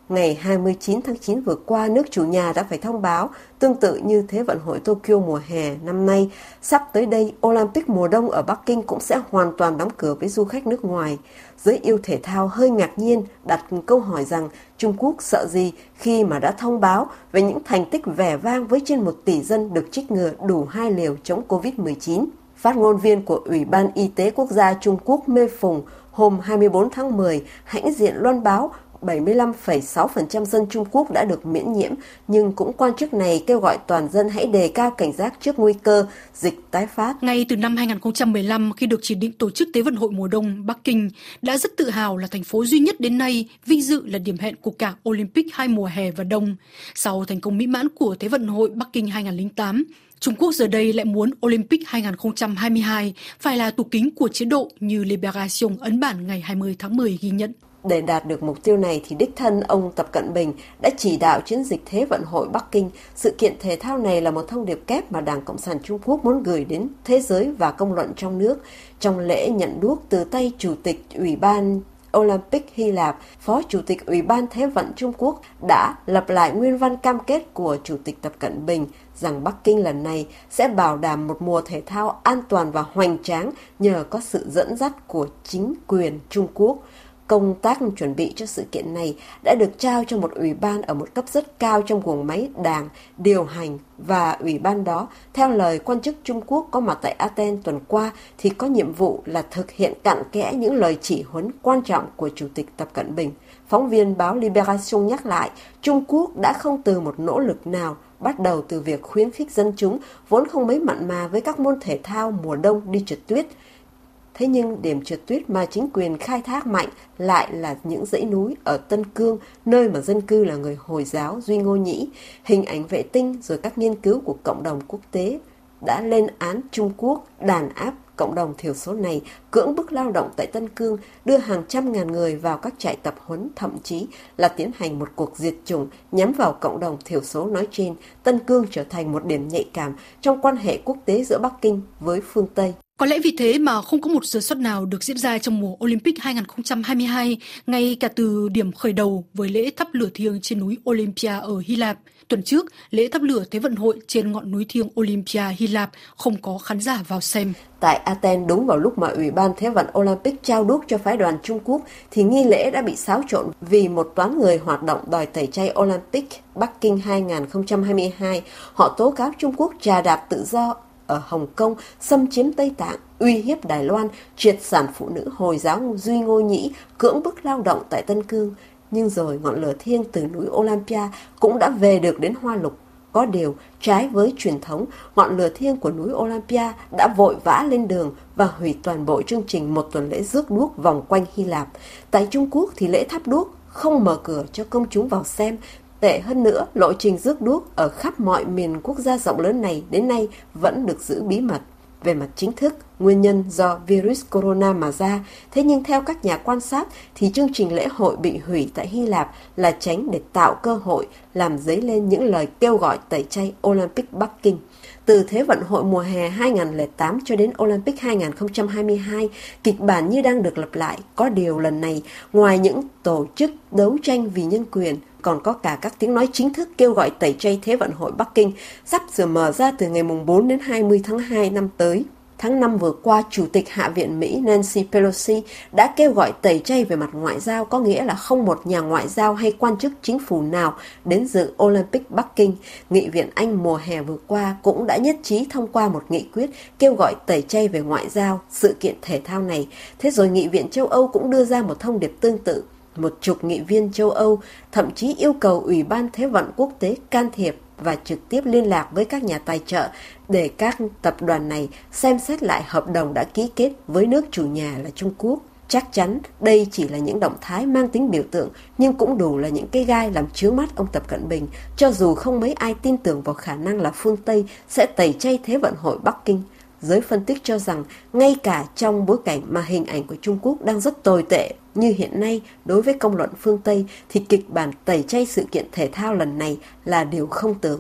Ngày hai mươi chín tháng chín vừa qua, nước chủ nhà đã phải thông báo, tương tự như Thế vận hội Tokyo mùa hè năm nay, sắp tới đây Olympic mùa đông ở Bắc Kinh cũng sẽ hoàn toàn đóng cửa với du khách nước ngoài. Giới yêu thể thao hơi ngạc nhiên đặt câu hỏi rằng Trung Quốc sợ gì khi mà đã thông báo về những thành tích vẻ vang với trên một tỷ dân được chích ngừa đủ hai liều chống covid mười chín. Phát ngôn viên của Ủy ban Y tế Quốc gia Trung Quốc Mê Phùng hôm hai mươi tư tháng mười hãnh diện loan báo bảy mươi lăm phẩy sáu phần trăm dân Trung Quốc đã được miễn nhiễm, nhưng cũng quan chức này kêu gọi toàn dân hãy đề cao cảnh giác trước nguy cơ dịch tái phát. Ngay từ năm hai không một lăm, khi được chỉ định tổ chức Thế vận hội mùa đông, Bắc Kinh đã rất tự hào là thành phố duy nhất đến nay vinh dự là điểm hẹn của cả Olympic hai mùa hè và đông. Sau thành công mỹ mãn của Thế vận hội Bắc Kinh hai không không tám, Trung Quốc giờ đây lại muốn Olympic hai không hai hai phải là tủ kính của chế độ như Libération ấn bản ngày hai mươi tháng mười ghi nhận. Để đạt được mục tiêu này thì đích thân ông Tập Cận Bình đã chỉ đạo chiến dịch Thế vận hội Bắc Kinh. Sự kiện thể thao này là một thông điệp kép mà Đảng Cộng sản Trung Quốc muốn gửi đến thế giới và công luận trong nước. Trong lễ nhận đuốc từ tay Chủ tịch Ủy ban Olympic Hy Lạp, Phó Chủ tịch Ủy ban Thế vận Trung Quốc đã lặp lại nguyên văn cam kết của Chủ tịch Tập Cận Bình rằng Bắc Kinh lần này sẽ bảo đảm một mùa thể thao an toàn và hoành tráng nhờ có sự dẫn dắt của chính quyền Trung Quốc. Công tác chuẩn bị cho sự kiện này đã được trao cho một ủy ban ở một cấp rất cao trong guồng máy đảng, điều hành, và ủy ban đó, theo lời quan chức Trung Quốc có mặt tại Athens tuần qua, thì có nhiệm vụ là thực hiện cặn kẽ những lời chỉ huấn quan trọng của Chủ tịch Tập Cận Bình. Phóng viên báo Libération nhắc lại, Trung Quốc đã không từ một nỗ lực nào, bắt đầu từ việc khuyến khích dân chúng vốn không mấy mặn mà với các môn thể thao mùa đông đi trượt tuyết. Thế nhưng điểm trượt tuyết mà chính quyền khai thác mạnh lại là những dãy núi ở Tân Cương, nơi mà dân cư là người Hồi giáo Duy Ngô Nhĩ. Hình ảnh vệ tinh rồi các nghiên cứu của cộng đồng quốc tế đã lên án Trung Quốc đàn áp cộng đồng thiểu số này, cưỡng bức lao động tại Tân Cương, đưa hàng trăm ngàn người vào các trại tập huấn, thậm chí là tiến hành một cuộc diệt chủng nhắm vào cộng đồng thiểu số nói trên. Tân Cương trở thành một điểm nhạy cảm trong quan hệ quốc tế giữa Bắc Kinh với phương Tây. Có lẽ vì thế mà không có một sơ suất nào được diễn ra trong mùa Olympic hai không hai hai, ngay cả từ điểm khởi đầu với lễ thắp lửa thiêng trên núi Olympia ở Hy Lạp. Tuần trước, lễ thắp lửa Thế vận hội trên ngọn núi thiêng Olympia Hy Lạp không có khán giả vào xem. Tại Athens, đúng vào lúc mà Ủy ban Thế vận Olympic trao đuốc cho phái đoàn Trung Quốc, thì nghi lễ đã bị xáo trộn vì một toán người hoạt động đòi tẩy chay Olympic Bắc Kinh hai không hai hai. Họ tố cáo Trung Quốc trà đạp tự do ở Hồng Kông, xâm chiếm Tây Tạng, uy hiếp Đài Loan, triệt sản phụ nữ Hồi giáo Duy Ngô Nhĩ, cưỡng bức lao động tại Tân Cương. Nhưng rồi ngọn lửa thiêng từ núi Olympia cũng đã về được đến Hoa Lục. Có điều, trái với truyền thống, ngọn lửa thiêng của núi Olympia đã vội vã lên đường và hủy toàn bộ chương trình một tuần lễ rước đuốc vòng quanh Hy Lạp. Tại Trung Quốc thì lễ thắp đuốc không mở cửa cho công chúng vào xem. Tệ hơn nữa, lộ trình rước đuốc ở khắp mọi miền quốc gia rộng lớn này đến nay vẫn được giữ bí mật. Về mặt chính thức, nguyên nhân do virus corona mà ra, thế nhưng theo các nhà quan sát thì chương trình lễ hội bị hủy tại Hy Lạp là tránh để tạo cơ hội làm dấy lên những lời kêu gọi tẩy chay Olympic Bắc Kinh. Từ Thế vận hội mùa hè hai không không tám cho đến Olympic hai không hai hai, kịch bản như đang được lặp lại. Có điều lần này, ngoài những tổ chức đấu tranh vì nhân quyền, còn có cả các tiếng nói chính thức kêu gọi tẩy chay Thế vận hội Bắc Kinh sắp sửa mở ra từ ngày bốn đến hai mươi tháng hai năm tới. Tháng năm vừa qua, Chủ tịch Hạ viện Mỹ Nancy Pelosi đã kêu gọi tẩy chay về mặt ngoại giao, có nghĩa là không một nhà ngoại giao hay quan chức chính phủ nào đến dự Olympic Bắc Kinh. Nghị viện Anh mùa hè vừa qua cũng đã nhất trí thông qua một nghị quyết kêu gọi tẩy chay về ngoại giao sự kiện thể thao này. Thế rồi Nghị viện châu Âu cũng đưa ra một thông điệp tương tự. Một chục nghị viên châu Âu thậm chí yêu cầu Ủy ban Thế vận Quốc tế can thiệp và trực tiếp liên lạc với các nhà tài trợ để các tập đoàn này xem xét lại hợp đồng đã ký kết với nước chủ nhà là Trung Quốc. Chắc chắn đây chỉ là những động thái mang tính biểu tượng, nhưng cũng đủ là những cái gai làm chướng mắt ông Tập Cận Bình, cho dù không mấy ai tin tưởng vào khả năng là phương Tây sẽ tẩy chay Thế vận hội Bắc Kinh. Giới phân tích cho rằng, ngay cả trong bối cảnh mà hình ảnh của Trung Quốc đang rất tồi tệ như hiện nay đối với công luận phương Tây, thì kịch bản tẩy chay sự kiện thể thao lần này là điều không tưởng.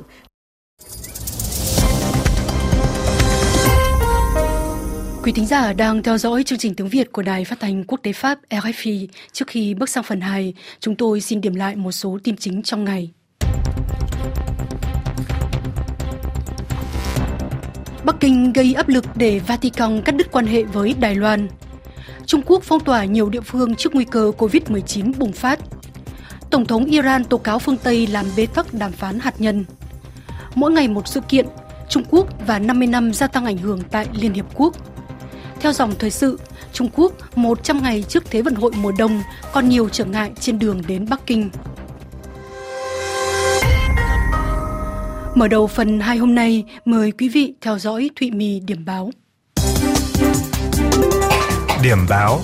Quý thính giả đang theo dõi chương trình tiếng Việt của Đài Phát thanh Quốc tế Pháp rờ ép i. Trước khi bước sang phần hai, chúng tôi xin điểm lại một số tin chính trong ngày. Bắc Kinh gây áp lực để Vatican cắt đứt quan hệ với Đài Loan. Trung Quốc phong tỏa nhiều địa phương trước nguy cơ covid mười chín bùng phát. Tổng thống Iran tố cáo phương Tây làm bế tắc đàm phán hạt nhân. Mỗi ngày một sự kiện, Trung Quốc và năm mươi năm gia tăng ảnh hưởng tại Liên Hiệp Quốc. Theo dòng thời sự, Trung Quốc một trăm ngày trước Thế vận hội mùa đông còn nhiều trở ngại trên đường đến Bắc Kinh. Mở đầu phần hai hôm nay, mời quý vị theo dõi Thụy My điểm báo. Điểm báo.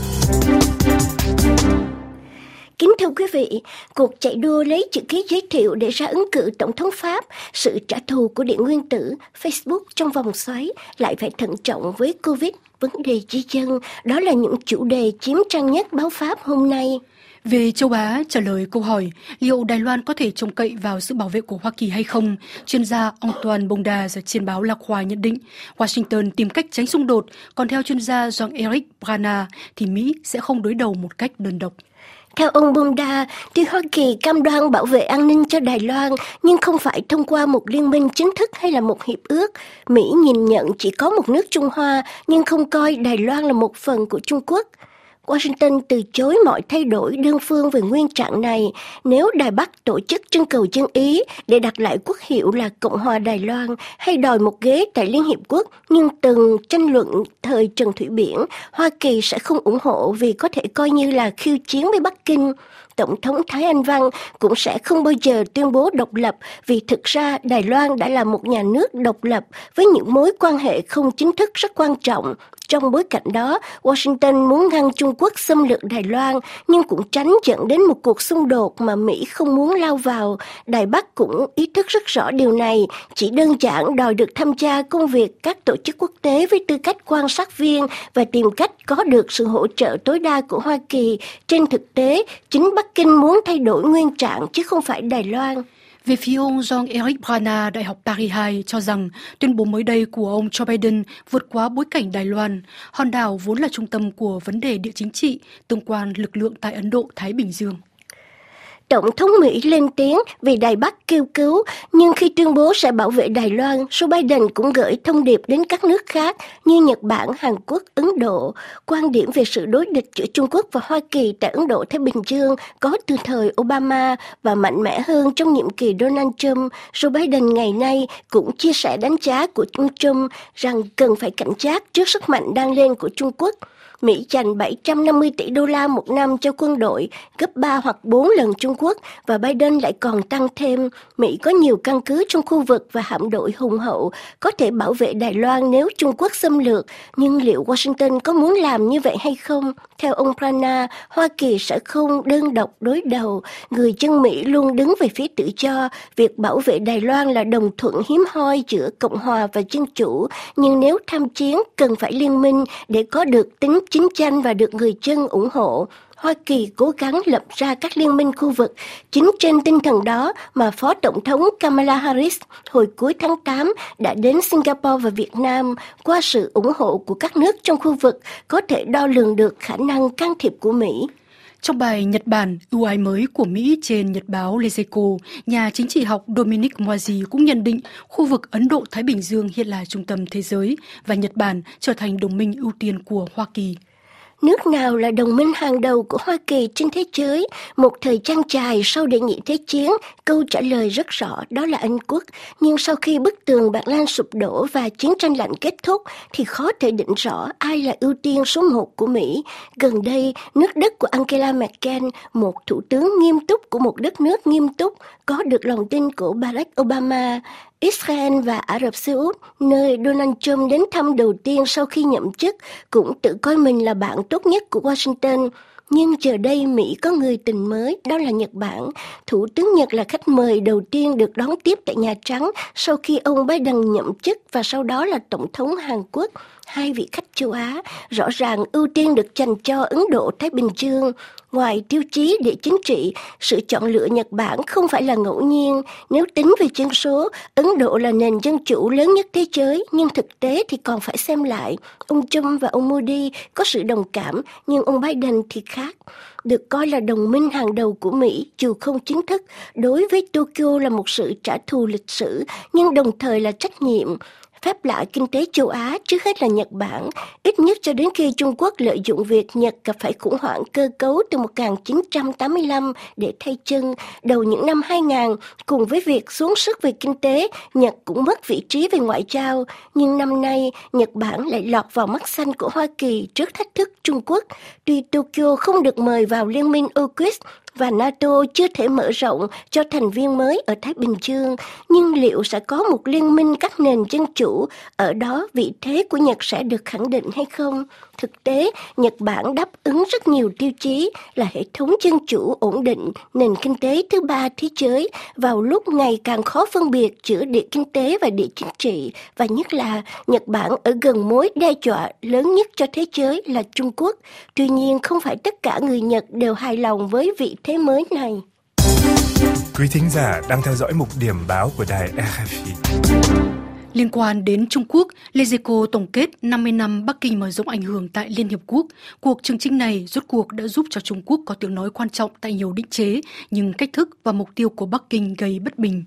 Kính thưa quý vị, cuộc chạy đua lấy chữ ký giới thiệu để ra ứng cử tổng thống Pháp, sự trả thù của điện nguyên tử, Facebook trong vòng xoáy, lại phải thận trọng với Covid, vấn đề di dân, đó là những chủ đề chiếm trang nhất báo Pháp hôm nay. Về châu Á, trả lời câu hỏi liệu Đài Loan có thể trông cậy vào sự bảo vệ của Hoa Kỳ hay không, chuyên gia Antoine Bondage trên báo La Croix nhận định Washington tìm cách tránh xung đột, còn theo chuyên gia Jean-Éric Brana thì Mỹ sẽ không đối đầu một cách đơn độc. Theo ông Bonda, tuy Hoa Kỳ cam đoan bảo vệ an ninh cho Đài Loan, nhưng không phải thông qua một liên minh chính thức hay là một hiệp ước. Mỹ nhìn nhận chỉ có một nước Trung Hoa, nhưng không coi Đài Loan là một phần của Trung Quốc. Washington từ chối mọi thay đổi đơn phương về nguyên trạng này nếu Đài Bắc tổ chức trưng cầu dân Ý để đặt lại quốc hiệu là Cộng hòa Đài Loan hay đòi một ghế tại Liên Hiệp Quốc, nhưng từng tranh luận thời Trần Thủy Biển, Hoa Kỳ sẽ không ủng hộ vì có thể coi như là khiêu chiến với Bắc Kinh. Tổng thống Thái Anh Văn cũng sẽ không bao giờ tuyên bố độc lập vì thực ra Đài Loan đã là một nhà nước độc lập với những mối quan hệ không chính thức rất quan trọng. Trong bối cảnh đó, Washington muốn ngăn Trung Quốc xâm lược Đài Loan nhưng cũng tránh dẫn đến một cuộc xung đột mà Mỹ không muốn lao vào. Đài Bắc cũng ý thức rất rõ điều này, chỉ đơn giản đòi được tham gia công việc các tổ chức quốc tế với tư cách quan sát viên và tìm cách có được sự hỗ trợ tối đa của Hoa Kỳ. Trên thực tế, chính Bắc Kinh muốn thay đổi nguyên trạng chứ không phải Đài Loan. Về phía ông Jean-Éric Brana, Đại học Paris hai cho rằng tuyên bố mới đây của ông Joe Biden vượt quá bối cảnh Đài Loan. Hòn đảo vốn là trung tâm của vấn đề địa chính trị, tương quan lực lượng tại Ấn Độ-Thái Bình Dương. Tổng thống Mỹ lên tiếng vì Đài Bắc kêu cứu, nhưng khi tuyên bố sẽ bảo vệ Đài Loan, Joe Biden cũng gửi thông điệp đến các nước khác như Nhật Bản, Hàn Quốc, Ấn Độ. Quan điểm về sự đối địch giữa Trung Quốc và Hoa Kỳ tại Ấn Độ-Thái Bình Dương có từ thời Obama và mạnh mẽ hơn trong nhiệm kỳ Donald Trump. Joe Biden ngày nay cũng chia sẻ đánh giá của ông Trump rằng cần phải cảnh giác trước sức mạnh đang lên của Trung Quốc. Mỹ dành bảy trăm năm mươi tỷ đô la một năm cho quân đội, gấp ba hoặc bốn lần Trung Quốc, và Biden lại còn tăng thêm. Mỹ có nhiều căn cứ trong khu vực và hạm đội hùng hậu, có thể bảo vệ Đài Loan nếu Trung Quốc xâm lược, nhưng liệu Washington có muốn làm như vậy hay không? Theo ông Brana, Hoa Kỳ sẽ không đơn độc đối đầu. Người dân Mỹ luôn đứng về phía tự do. Việc bảo vệ Đài Loan là đồng thuận hiếm hoi giữa Cộng hòa và Dân chủ, nhưng nếu tham chiến cần phải liên minh để có được tính chính tranh và được người dân ủng hộ. Hoa Kỳ cố gắng lập ra các liên minh khu vực. Chính trên tinh thần đó mà Phó Tổng thống Kamala Harris hồi cuối tháng tám đã đến Singapore và Việt Nam. Qua sự ủng hộ của các nước trong khu vực, có thể đo lường được khả năng can thiệp của Mỹ. Trong bài Nhật Bản, ưu ái mới của Mỹ trên nhật báo Lezeco, nhà chính trị học Dominic Moisi cũng nhận định khu vực Ấn Độ-Thái Bình Dương hiện là trung tâm thế giới và Nhật Bản trở thành đồng minh ưu tiên của Hoa Kỳ. Nước nào là đồng minh hàng đầu của Hoa Kỳ trên thế giới? Một thời gian dài sau đệ nhị thế chiến, câu trả lời rất rõ, đó là Anh Quốc. Nhưng sau khi bức tường Bạc Lan sụp đổ và chiến tranh lạnh kết thúc, thì khó thể định rõ ai là ưu tiên số một của Mỹ. Gần đây, nước Đức của Angela Merkel, một thủ tướng nghiêm túc của một đất nước nghiêm túc, có được lòng tin của Barack Obama. Israel và Ả Rập Xê Út, nơi Donald Trump đến thăm đầu tiên sau khi nhậm chức, cũng tự coi mình là bạn tốt nhất của Washington. Nhưng giờ đây Mỹ có người tình mới, đó là Nhật Bản. Thủ tướng Nhật là khách mời đầu tiên được đón tiếp tại Nhà Trắng sau khi ông Biden nhậm chức, và sau đó là Tổng thống Hàn Quốc. Hai vị khách châu Á rõ ràng ưu tiên được dành cho Ấn Độ-Thái Bình Dương. Ngoài tiêu chí địa chính trị, sự chọn lựa Nhật Bản không phải là ngẫu nhiên. Nếu tính về dân số, Ấn Độ là nền dân chủ lớn nhất thế giới, nhưng thực tế thì còn phải xem lại. Ông Trump và ông Modi có sự đồng cảm, nhưng ông Biden thì khác. Được coi là đồng minh hàng đầu của Mỹ, dù không chính thức, đối với Tokyo là một sự trả thù lịch sử, nhưng đồng thời là trách nhiệm. Phép lạ kinh tế châu Á trước hết là Nhật Bản, ít nhất cho đến khi Trung Quốc lợi dụng việc Nhật gặp phải khủng hoảng cơ cấu từ một nghìn chín trăm tám mươi lăm để thay chân. Đầu những năm hai nghìn, cùng với việc xuống sức về kinh tế, Nhật cũng mất vị trí về ngoại giao. Nhưng năm nay, Nhật Bản lại lọt vào mắt xanh của Hoa Kỳ trước thách thức Trung Quốc. Tuy Tokyo không được mời vào Liên minh a quy ét và NATO chưa thể mở rộng cho thành viên mới ở Thái Bình Dương, nhưng liệu sẽ có một liên minh các nền dân chủ, ở đó vị thế của Nhật sẽ được khẳng định hay không? Thực tế, Nhật Bản đáp ứng rất nhiều tiêu chí là hệ thống dân chủ ổn định, nền kinh tế thứ ba thế giới, vào lúc ngày càng khó phân biệt giữa địa kinh tế và địa chính trị, và nhất là Nhật Bản ở gần mối đe dọa lớn nhất cho thế giới là Trung Quốc. Tuy nhiên, không phải tất cả người Nhật đều hài lòng với vị thế mới này. Quý thính giả đang theo dõi mục điểm báo của đài rờ ép i. Liên quan đến Trung Quốc, Lezeco tổng kết năm mươi năm Bắc Kinh mở rộng ảnh hưởng tại Liên Hiệp Quốc. Cuộc chương trình này rốt cuộc đã giúp cho Trung Quốc có tiếng nói quan trọng tại nhiều định chế, nhưng cách thức và mục tiêu của Bắc Kinh gây bất bình.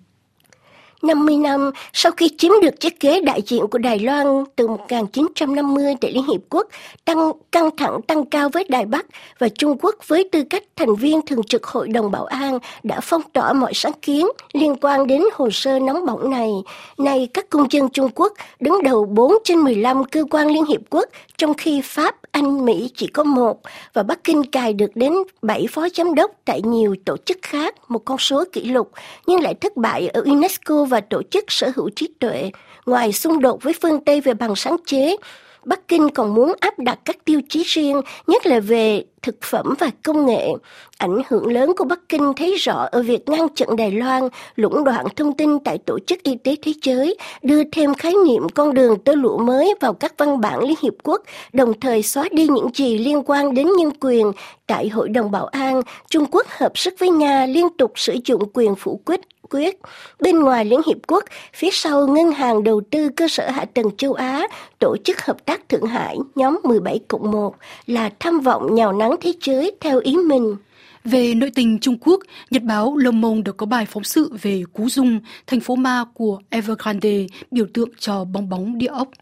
năm mươi năm sau khi chiếm được chiếc ghế đại diện của Đài Loan từ một nghìn chín trăm năm mươi tại Liên Hiệp Quốc, tăng căng thẳng tăng cao với Đài Bắc và Trung Quốc với tư cách thành viên thường trực Hội đồng Bảo an đã phong tỏa mọi sáng kiến liên quan đến hồ sơ nóng bỏng này. Nay các công dân Trung Quốc đứng đầu bốn trên mười lăm cơ quan Liên Hiệp Quốc, trong khi Pháp, Anh, Mỹ chỉ có một, và Bắc Kinh cài được đến bảy phó giám đốc tại nhiều tổ chức khác, một con số kỷ lục, nhưng lại thất bại ở UNESCO và tổ chức sở hữu trí tuệ. Ngoài xung đột với phương Tây về bằng sáng chế, Bắc Kinh còn muốn áp đặt các tiêu chí riêng, nhất là về thực phẩm và công nghệ. Ảnh hưởng lớn của Bắc Kinh thấy rõ ở việc ngăn chặn Đài Loan lũng đoạn thông tin tại Tổ chức Y tế Thế giới, đưa thêm khái niệm con đường tơ lụa mới vào các văn bản Liên Hiệp Quốc, đồng thời xóa đi những gì liên quan đến nhân quyền. Tại Hội đồng Bảo an, Trung Quốc hợp sức với Nga liên tục sử dụng quyền phủ quyết quyết. Bên ngoài Liên Hiệp Quốc, phía sau Ngân hàng Đầu tư Cơ sở Hạ tầng Châu Á, Tổ chức Hợp tác Thượng Hải, nhóm mười bảy cộng một, là tham vọng nhào nắng thế giới theo ý mình. Về nội tình Trung Quốc, Nhật báo Le Monde đã có bài phóng sự về Cú Dung, thành phố ma của Evergrande, biểu tượng cho bong bóng địa ốc.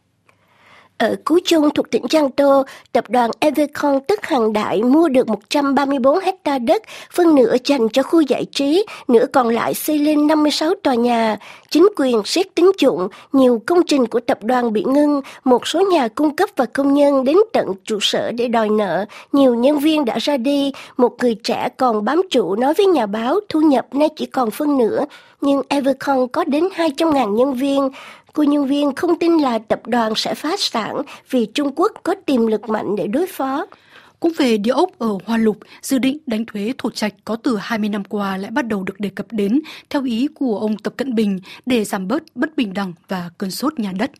Ở Cú Dung thuộc tỉnh Giang Tô, tập đoàn Evergrande tức Hằng Đại mua được một trăm ba mươi bốn héc-ta đất, phân nửa dành cho khu giải trí, nửa còn lại xây lên năm mươi sáu tòa nhà. Chính quyền siết tín dụng, nhiều công trình của tập đoàn bị ngưng, một số nhà cung cấp và công nhân đến tận trụ sở để đòi nợ, nhiều nhân viên đã ra đi, một người trẻ còn bám trụ nói với nhà báo thu nhập nay chỉ còn phân nửa, nhưng Evergrande có đến hai trăm nghìn nhân viên. Cô nhân viên không tin là tập đoàn sẽ phá sản vì Trung Quốc có tiềm lực mạnh để đối phó. Cũng về địa ốc ở Hoa Lục, dự định đánh thuế thổ trạch có từ hai mươi năm qua lại bắt đầu được đề cập đến theo ý của ông Tập Cận Bình để giảm bớt bất bình đẳng và cơn sốt nhà đất.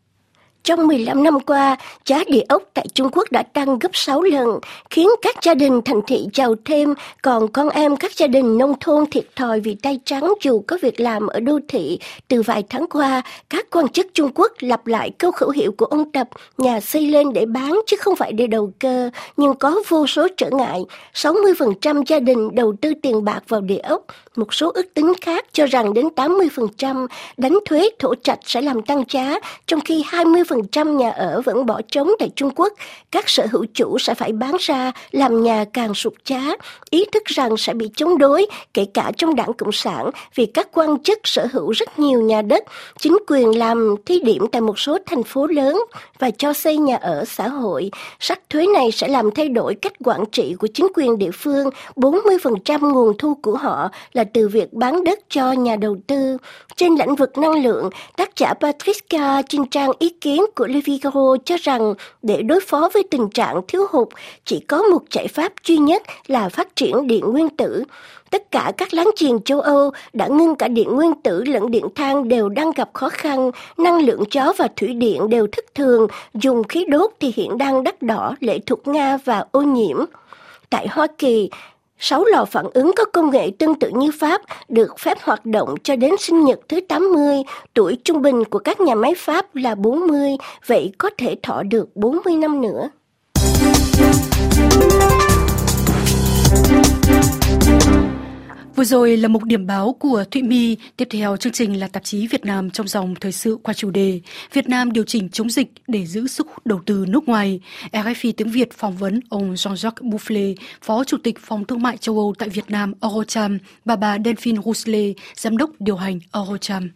Trong mười lăm năm qua, giá địa ốc tại Trung Quốc đã tăng gấp sáu lần, khiến các gia đình thành thị giàu thêm, còn con em các gia đình nông thôn thiệt thòi vì tay trắng dù có việc làm ở đô thị. Từ vài tháng qua, các quan chức Trung Quốc lặp lại câu khẩu hiệu của ông Tập, nhà xây lên để bán chứ không phải để đầu cơ, nhưng có vô số trở ngại. sáu mươi phần trăm gia đình đầu tư tiền bạc vào địa ốc. Một số ước tính khác cho rằng đến tám mươi phần trăm đánh thuế thổ trạch sẽ làm tăng giá, trong khi hai mươi phần trăm nhà ở vẫn bỏ trống tại Trung Quốc. Các sở hữu chủ sẽ phải bán ra, làm nhà càng sụt giá. Ý thức rằng sẽ bị chống đối, kể cả trong Đảng Cộng sản, vì các quan chức sở hữu rất nhiều nhà đất. Chính quyền làm thí điểm tại một số thành phố lớn và cho xây nhà ở xã hội. Sắc thuế này sẽ làm thay đổi cách quản trị của chính quyền địa phương. bốn mươi phần trăm nguồn thu của họ là từ việc bán đất cho nhà đầu tư. Trên lĩnh vực năng lượng, tác giả Patricia trên trang ý kiến của Le Figaro cho rằng để đối phó với tình trạng thiếu hụt, chỉ có một giải pháp duy nhất là phát triển điện nguyên tử. Tất cả các láng giềng châu Âu đã ngưng cả điện nguyên tử lẫn điện than đều đang gặp khó khăn, năng lượng gió và thủy điện đều thất thường, dùng khí đốt thì hiện đang đắt đỏ, lệ thuộc Nga và ô nhiễm. Tại Hoa Kỳ, sáu lò phản ứng có công nghệ tương tự như Pháp được phép hoạt động cho đến sinh nhật thứ tám mươi. Tuổi trung bình của các nhà máy Pháp là bốn mươi, vậy có thể thọ được bốn mươi năm nữa. Vừa rồi là mục điểm báo của Thụy My. Tiếp theo chương trình là tạp chí Việt Nam trong dòng thời sự qua chủ đề Việt Nam điều chỉnh chống dịch để giữ sức hút đầu tư nước ngoài. rờ ép i tiếng Việt phỏng vấn ông Jean-Jacques Boufflé, Phó Chủ tịch Phòng Thương mại châu Âu tại Việt Nam Eurocharm và bà Delphine Rousselet, Giám đốc điều hành Eurocharm.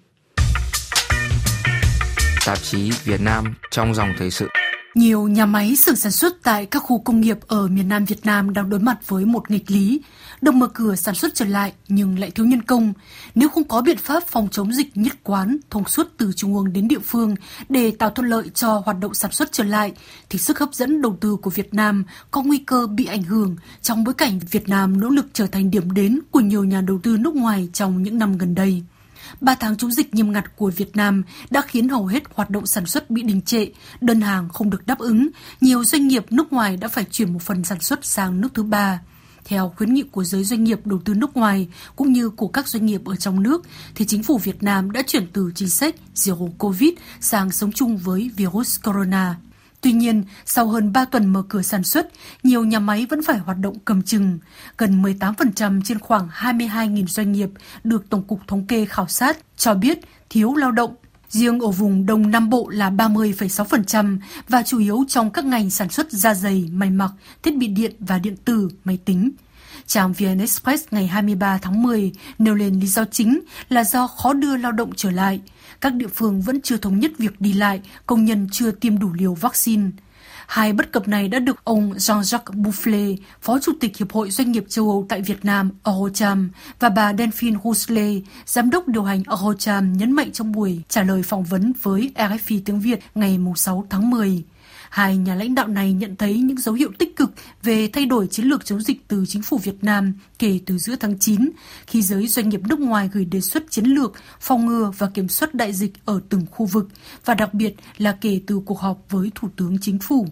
Tạp chí Việt Nam trong dòng thời sự. Nhiều nhà máy xưởng sản xuất tại các khu công nghiệp ở miền Nam Việt Nam đang đối mặt với một nghịch lý. Được mở cửa sản xuất trở lại nhưng lại thiếu nhân công. Nếu không có biện pháp phòng chống dịch nhất quán, thông suốt từ trung ương đến địa phương để tạo thuận lợi cho hoạt động sản xuất trở lại, thì sức hấp dẫn đầu tư của Việt Nam có nguy cơ bị ảnh hưởng trong bối cảnh Việt Nam nỗ lực trở thành điểm đến của nhiều nhà đầu tư nước ngoài trong những năm gần đây. Ba tháng chống dịch nghiêm ngặt của Việt Nam đã khiến hầu hết hoạt động sản xuất bị đình trệ, đơn hàng không được đáp ứng, nhiều doanh nghiệp nước ngoài đã phải chuyển một phần sản xuất sang nước thứ ba. Theo khuyến nghị của giới doanh nghiệp đầu tư nước ngoài cũng như của các doanh nghiệp ở trong nước, thì chính phủ Việt Nam đã chuyển từ chính sách Zero Covid sang sống chung với virus corona. Tuy nhiên, sau hơn ba tuần mở cửa sản xuất, nhiều nhà máy vẫn phải hoạt động cầm chừng. Gần mười tám phần trăm trên khoảng hai mươi hai nghìn doanh nghiệp được Tổng cục Thống kê khảo sát cho biết thiếu lao động. Riêng ở vùng Đông Nam Bộ là ba mươi phẩy sáu phần trăm và chủ yếu trong các ngành sản xuất da giày, may mặc, thiết bị điện và điện tử, máy tính. Trang vê en Express ngày hai mươi ba tháng mười nêu lên lý do chính là do khó đưa lao động trở lại. Các địa phương vẫn chưa thống nhất việc đi lại, công nhân chưa tiêm đủ liều vaccine. Hai bất cập này đã được ông Jean-Jacques Boufflé, Phó Chủ tịch Hiệp hội Doanh nghiệp châu Âu tại Việt Nam Eurocharm và bà Delphine Rousselet, Giám đốc điều hành Eurocharm nhấn mạnh trong buổi trả lời phỏng vấn với rờ ép i tiếng Việt ngày sáu tháng mười. Hai nhà lãnh đạo này nhận thấy những dấu hiệu tích cực về thay đổi chiến lược chống dịch từ chính phủ Việt Nam kể từ giữa tháng chín, khi giới doanh nghiệp nước ngoài gửi đề xuất chiến lược phòng ngừa và kiểm soát đại dịch ở từng khu vực, và đặc biệt là kể từ cuộc họp với Thủ tướng Chính phủ.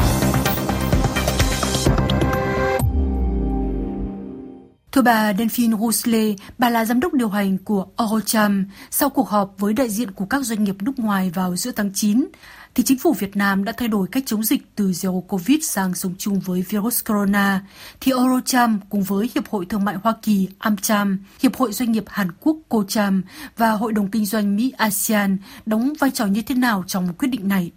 Thưa bà Delphine Rousselet, bà là giám đốc điều hành của Eurocharm. Sau cuộc họp với đại diện của các doanh nghiệp nước ngoài vào giữa tháng chín, thì chính phủ Việt Nam đã thay đổi cách chống dịch từ Zero Covid sang sống chung với virus corona. Thì Eurocharm cùng với Hiệp hội Thương mại Hoa Kỳ AmCham, Hiệp hội Doanh nghiệp Hàn Quốc Cocham và Hội đồng Kinh doanh Mỹ ASEAN đóng vai trò như thế nào trong quyết định này?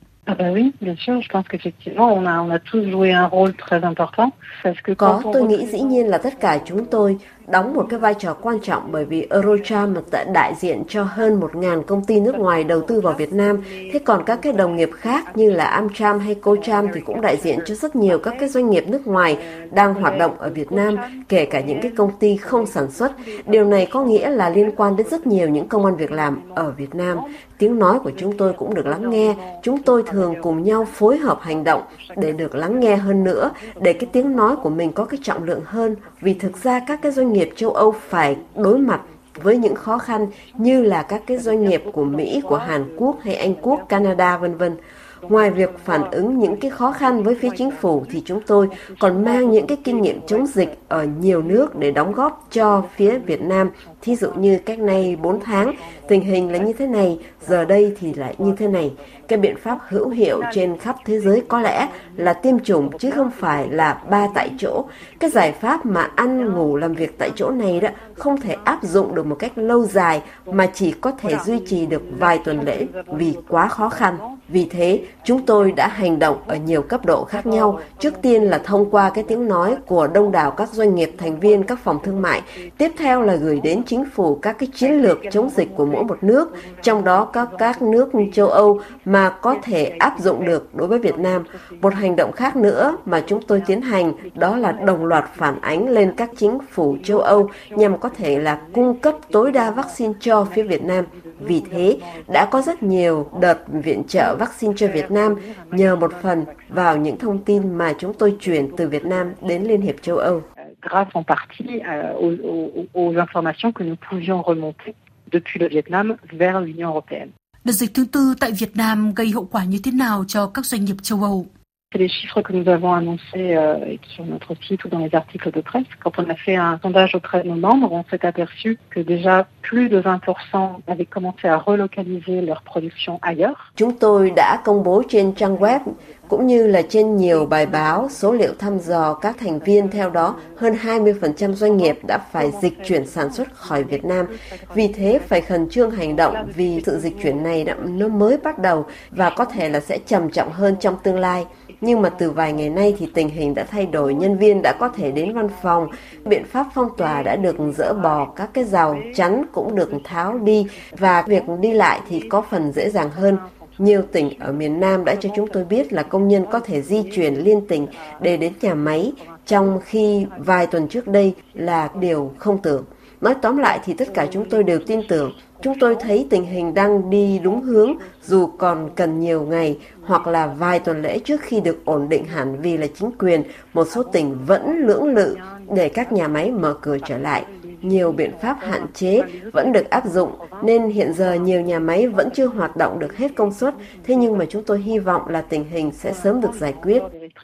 Có, tôi nghĩ dĩ nhiên là tất cả chúng tôi đóng một cái vai trò quan trọng, bởi vì Eurocharm đã đại diện cho hơn một nghìn công ty nước ngoài đầu tư vào Việt Nam. Thế còn các cái đồng nghiệp khác như là AmCham hay Cocham thì cũng đại diện cho rất nhiều các cái doanh nghiệp nước ngoài đang hoạt động ở Việt Nam, kể cả những cái công ty không sản xuất. Điều này có nghĩa là liên quan đến rất nhiều những công ăn việc làm ở Việt Nam. Tiếng nói của chúng tôi cũng được lắng nghe. Chúng tôi thường cùng nhau phối hợp hành động để được lắng nghe hơn nữa, để cái tiếng nói của mình có cái trọng lượng hơn. Vì thực ra các cái doanh nghiệp châu Âu phải đối mặt với những khó khăn như là các cái doanh nghiệp của Mỹ, của Hàn Quốc hay Anh Quốc, Canada vân vân. Ngoài việc phản ứng những cái khó khăn với phía chính phủ thì chúng tôi còn mang những cái kinh nghiệm chống dịch ở nhiều nước để đóng góp cho phía Việt Nam. Thí dụ như cách nay bốn tháng, tình hình là như thế này, giờ đây thì lại như thế này. Cái biện pháp hữu hiệu trên khắp thế giới có lẽ là tiêm chủng chứ không phải là ba tại chỗ. Cái giải pháp mà ăn, ngủ, làm việc tại chỗ này đó không thể áp dụng được một cách lâu dài mà chỉ có thể duy trì được vài tuần lễ vì quá khó khăn. Vì thế, chúng tôi đã hành động ở nhiều cấp độ khác nhau. Trước tiên là thông qua cái tiếng nói của đông đảo các doanh nghiệp thành viên các phòng thương mại. Tiếp theo là gửi đến chính phủ các cái chiến lược chống dịch của mỗi một nước, trong đó có các nước châu Âu mà có thể áp dụng được đối với Việt Nam. Một hành động khác nữa mà chúng tôi tiến hành đó là đồng loạt phản ánh lên các chính phủ châu Âu nhằm có thể là cung cấp tối đa vaccine cho phía Việt Nam. Vì thế, đã có rất nhiều đợt viện trợ vaccine cho Việt Nam nhờ một phần vào những thông tin mà chúng tôi chuyển từ Việt Nam đến Liên hiệp châu Âu. Grâce en partie aux, aux, aux informations que nous pouvions remonter depuis le Vietnam vers l'Union européenne. Đợt dịch thứ tư tại Việt Nam gây hậu quả như thế nào cho các doanh nghiệp châu Âu? C'est les chiffres que nous avons annoncés euh, sur notre site ou dans les articles de presse. Quand on a fait un sondage auprès de nos membres, on s'est aperçu que déjà plus de vingt pour cent avaient commencé à relocaliser leur production ailleurs. Chúng tôi đã công bố trên trang web cũng như là trên nhiều bài báo số liệu thăm dò các thành viên, theo đó hơn hai mươi phần trăm doanh nghiệp đã phải dịch chuyển sản xuất khỏi Việt Nam. Vì thế phải khẩn trương hành động vì sự dịch chuyển này đã, nó mới bắt đầu và có thể là sẽ trầm trọng hơn trong tương lai. Nhưng mà từ vài ngày nay thì tình hình đã thay đổi, nhân viên đã có thể đến văn phòng, biện pháp phong tỏa đã được dỡ bỏ, các cái rào chắn cũng được tháo đi và việc đi lại thì có phần dễ dàng hơn. Nhiều tỉnh ở miền Nam đã cho chúng tôi biết là công nhân có thể di chuyển liên tỉnh để đến nhà máy, trong khi vài tuần trước đây là điều không tưởng. Nói tóm lại thì tất cả chúng tôi đều tin tưởng. Chúng tôi thấy tình hình đang đi đúng hướng dù còn cần nhiều ngày hoặc là vài tuần lễ trước khi được ổn định hẳn, vì là chính quyền một số tỉnh vẫn lưỡng lự để các nhà máy mở cửa trở lại. Nhiều biện pháp hạn chế vẫn được áp dụng nên hiện giờ nhiều nhà máy vẫn chưa hoạt động được hết công suất. Thế nhưng mà chúng tôi hy vọng là tình hình sẽ sớm được giải quyết.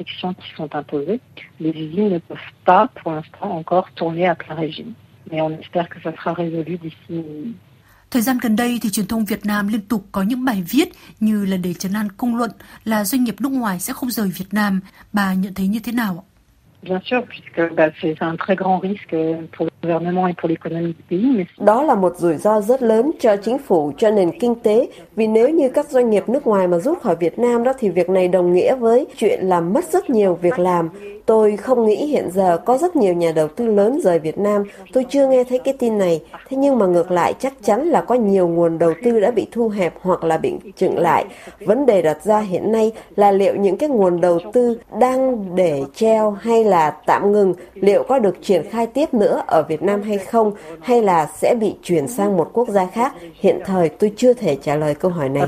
Thời gian gần đây thì truyền thông Việt Nam liên tục có những bài viết như là để trấn an công luận là doanh nghiệp nước ngoài sẽ không rời Việt Nam. Bà nhận thấy như thế nào ạ? Bien sûr, puisque bah, c'est un très grand risque pour le gouvernement et pour l'économie du pays. Mais... Đó là một rủi ro rất lớn cho chính phủ, cho nền kinh tế. Vì nếu như các doanh nghiệp nước ngoài mà rút khỏi Việt Nam đó thì việc này đồng nghĩa với chuyện làm mất rất nhiều việc làm. Tôi không nghĩ hiện giờ có rất nhiều nhà đầu tư lớn rời Việt Nam. Tôi chưa nghe thấy cái tin này. Thế nhưng mà ngược lại chắc chắn là có nhiều nguồn đầu tư đã bị thu hẹp hoặc là bị chững lại. Vấn đề đặt ra hiện nay là liệu những cái nguồn đầu tư đang để treo hay là tạm ngừng, liệu có được triển khai tiếp nữa ở Việt Nam hay không, hay là sẽ bị chuyển sang một quốc gia khác. Hiện thời tôi chưa thể trả lời câu hỏi này.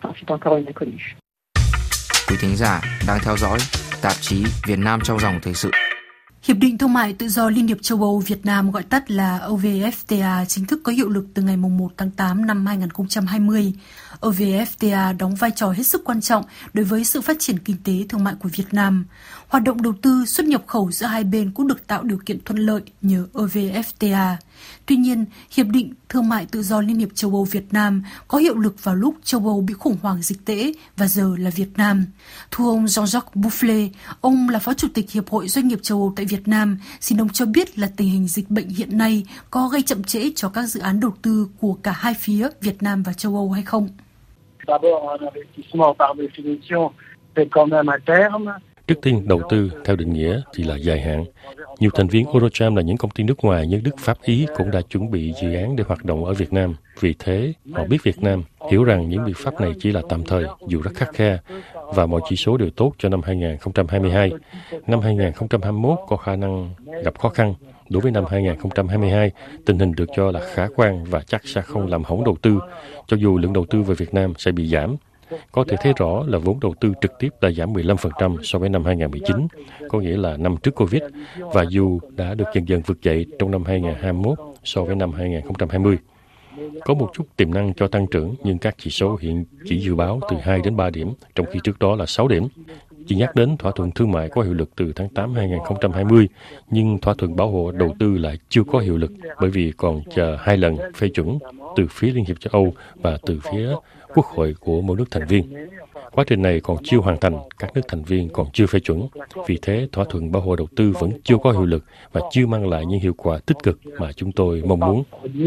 Quý thính giả đang theo dõi tạp chí Việt Nam trong dòng thời sự. Hiệp định Thương mại Tự do Liên hiệp châu Âu Việt Nam, gọi tắt là E V F T A, chính thức có hiệu lực từ ngày một tháng tám năm hai nghìn không trăm hai mươi. E V F T A đóng vai trò hết sức quan trọng đối với sự phát triển kinh tế thương mại của Việt Nam. Hoạt động đầu tư, xuất nhập khẩu giữa hai bên cũng được tạo điều kiện thuận lợi nhờ E V F T A. Tuy nhiên, Hiệp định Thương mại Tự do Liên hiệp châu Âu Việt Nam có hiệu lực vào lúc châu Âu bị khủng hoảng dịch tễ và giờ là Việt Nam. Thưa ông Jean-Jacques Boufflet, ông là Phó Chủ tịch Hiệp hội Doanh nghiệp châu Âu tại Việt Nam. Xin ông cho biết là tình hình dịch bệnh hiện nay có gây chậm trễ cho các dự án đầu tư của cả hai phía Việt Nam và châu Âu hay không? Trước tiên, đầu tư theo định nghĩa thì là dài hạn. Nhiều thành viên Eurocharm là những công ty nước ngoài như Đức, Pháp, Ý cũng đã chuẩn bị dự án để hoạt động ở Việt Nam. Vì thế, họ biết Việt Nam, hiểu rằng những biện pháp này chỉ là tạm thời, dù rất khắt khe, và mọi chỉ số đều tốt cho năm hai nghìn không trăm hai mươi hai. Năm hai nghìn không trăm hai mươi mốt có khả năng gặp khó khăn. Đối với năm hai nghìn không trăm hai mươi hai, tình hình được cho là khả quan và chắc sẽ không làm hỏng đầu tư, cho dù lượng đầu tư về Việt Nam sẽ bị giảm. Có thể thấy rõ là vốn đầu tư trực tiếp đã giảm mười lăm phần trăm so với năm hai nghìn không trăm mười chín, có nghĩa là năm trước Covid, và dù đã được dần dần vực dậy trong năm hai nghìn không trăm hai mươi mốt so với năm hai nghìn không trăm hai mươi. Có một chút tiềm năng cho tăng trưởng, nhưng các chỉ số hiện chỉ dự báo từ hai đến ba điểm, trong khi trước đó là sáu điểm. Chỉ nhắc đến thỏa thuận thương mại có hiệu lực từ tháng tám năm hai nghìn không trăm hai mươi, nhưng thỏa thuận bảo hộ đầu tư lại chưa có hiệu lực bởi vì còn chờ hai lần phê chuẩn từ phía Liên hiệp châu Âu và từ phía Quốc hội của mỗi nước thành viên. Quá trình này còn chưa hoàn thành, các nước thành viên còn chưa phê chuẩn. Vì thế, thỏa thuận bảo hộ đầu tư vẫn chưa có hiệu lực và chưa mang lại những hiệu quả tích cực mà chúng tôi mong muốn.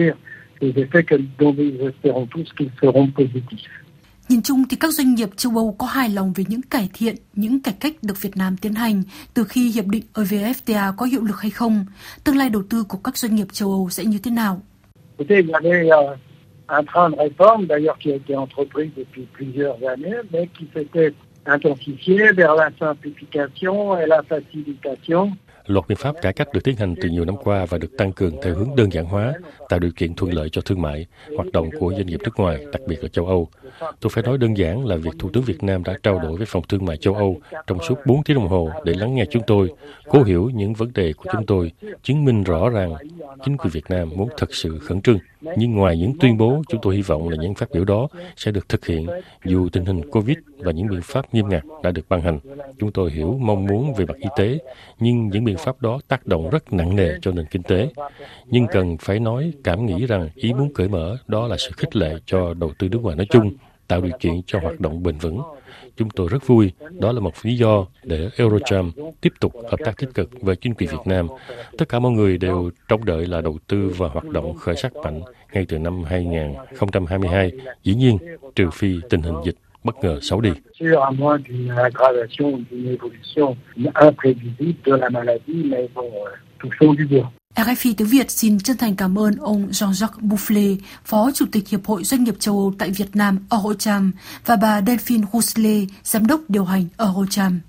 Nhìn chung thì các doanh nghiệp châu Âu có hài lòng về những cải thiện, những cải cách được Việt Nam tiến hành từ khi Hiệp định E V F T A có hiệu lực hay không? Tương lai đầu tư của các doanh nghiệp châu Âu sẽ như thế nào? Un train de réforme, d'ailleurs, qui a été entrepris depuis plusieurs années, mais qui s'était intensifié vers la simplification et la facilitation. loạt biện pháp cải cách được tiến hành từ nhiều năm qua và được tăng cường theo hướng đơn giản hóa, tạo điều kiện thuận lợi cho thương mại, hoạt động của doanh nghiệp nước ngoài, đặc biệt là châu Âu. Tôi phải nói đơn giản là việc Thủ tướng Việt Nam đã trao đổi với Phòng Thương mại châu Âu trong suốt bốn tiếng đồng hồ để lắng nghe chúng tôi, cố hiểu những vấn đề của chúng tôi, chứng minh rõ ràng chính quyền Việt Nam muốn thật sự khẩn trương. Nhưng ngoài những tuyên bố, chúng tôi hy vọng là những phát biểu đó sẽ được thực hiện dù tình hình Covid và những biện pháp nghiêm ngặt đã được ban hành. Chúng tôi hiểu mong muốn về mặt y tế, nhưng những biện pháp đó tác động rất nặng nề cho nền kinh tế. Nhưng cần phải nói, cảm nghĩ rằng ý muốn cởi mở đó là sự khích lệ cho đầu tư nước ngoài nói chung, tạo điều kiện cho hoạt động bền vững. Chúng tôi rất vui, đó là một lý do để Eurocharm tiếp tục hợp tác tích cực với chính quyền Việt Nam. Tất cả mọi người đều trông đợi là đầu tư và hoạt động khởi sắc mạnh ngay từ năm hai không hai hai, dĩ nhiên, trừ phi tình hình dịch bất ngờ xấu đi. rờ ép i tiếng Việt xin chân thành cảm ơn ông Jean-Jacques Boufflé, Phó Chủ tịch Hiệp hội Doanh nghiệp châu Âu tại Việt Nam Eurocharm và bà Delphine Rousselet, Giám đốc điều hành Eurocharm.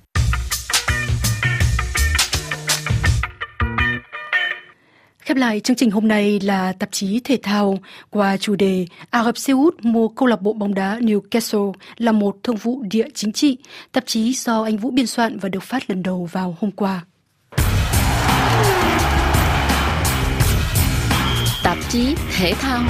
Khép lại chương trình hôm nay là tạp chí thể thao qua chủ đề Ả Rập Xê Út mua câu lạc bộ bóng đá Newcastle là một thương vụ địa chính trị, tạp chí do anh Vũ biên soạn và được phát lần đầu vào hôm qua. Tạp chí thể thao.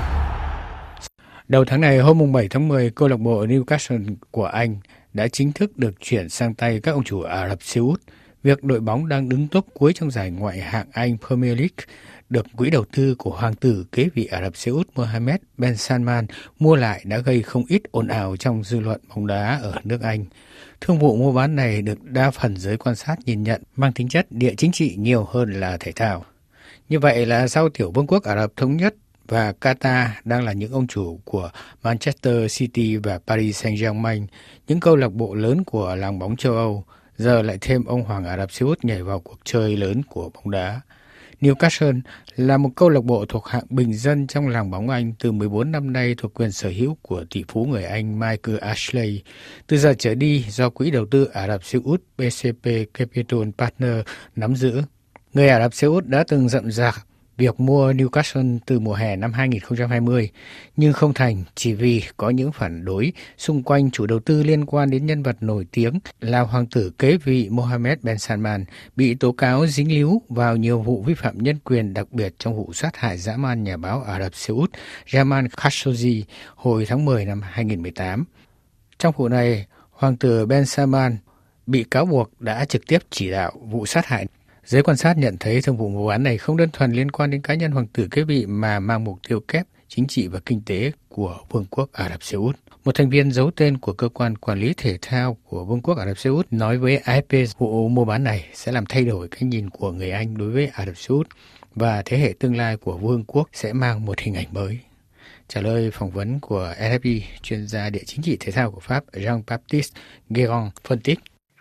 Đầu tháng này, hôm bảy tháng mười, câu lạc bộ Newcastle của Anh đã chính thức được chuyển sang tay các ông chủ Ả Rập Xê Út. Việc đội bóng đang đứng top cuối trong giải ngoại hạng Anh Premier League được quỹ đầu tư của hoàng tử kế vị Ả Rập Xê Út Mohammed bin Salman mua lại đã gây không ít ồn ào trong dư luận bóng đá ở nước Anh. Thương vụ mua bán này được đa phần giới quan sát nhìn nhận mang tính chất địa chính trị nhiều hơn là thể thao. Như vậy là sau Tiểu Vương quốc Ả Rập Thống Nhất và Qatar đang là những ông chủ của Manchester City và Paris Saint-Germain, những câu lạc bộ lớn của làng bóng châu Âu, giờ lại thêm ông Hoàng Ả Rập Xê Út nhảy vào cuộc chơi lớn của bóng đá. Newcastle là một câu lạc bộ thuộc hạng bình dân trong làng bóng Anh từ mười bốn năm nay thuộc quyền sở hữu của tỷ phú người Anh Michael Ashley. Từ giờ trở đi do quỹ đầu tư Ả Rập Xê Út bê xê pê Capital Partner nắm giữ. Người Ả Rập Xê Út đã từng rậm rạc việc mua Newcastle từ mùa hè năm hai không hai không, nhưng không thành chỉ vì có những phản đối xung quanh chủ đầu tư liên quan đến nhân vật nổi tiếng là hoàng tử kế vị Mohammed bin Salman bị tố cáo dính líu vào nhiều vụ vi phạm nhân quyền, đặc biệt trong vụ sát hại dã man nhà báo Ả Rập Xê Út Jamal Khashoggi hồi tháng mười năm hai không một tám. Trong vụ này, hoàng tử bin Salman bị cáo buộc đã trực tiếp chỉ đạo vụ sát hại. Giới quan sát nhận thấy thương vụ mua bán này không đơn thuần liên quan đến cá nhân hoàng tử kế vị mà mang mục tiêu kép chính trị và kinh tế của Vương quốc Ả Rập Xê Út. Một thành viên giấu tên của cơ quan quản lý thể thao của Vương quốc Ả Rập Xê Út nói với a ép pê vụ mua bán này sẽ làm thay đổi cái nhìn của người Anh đối với Ả Rập Xê Út và thế hệ tương lai của Vương quốc sẽ mang một hình ảnh mới. Trả lời phỏng vấn của rờ ép i, chuyên gia địa chính trị thể thao của Pháp Jean-Baptiste Guérin phân tích.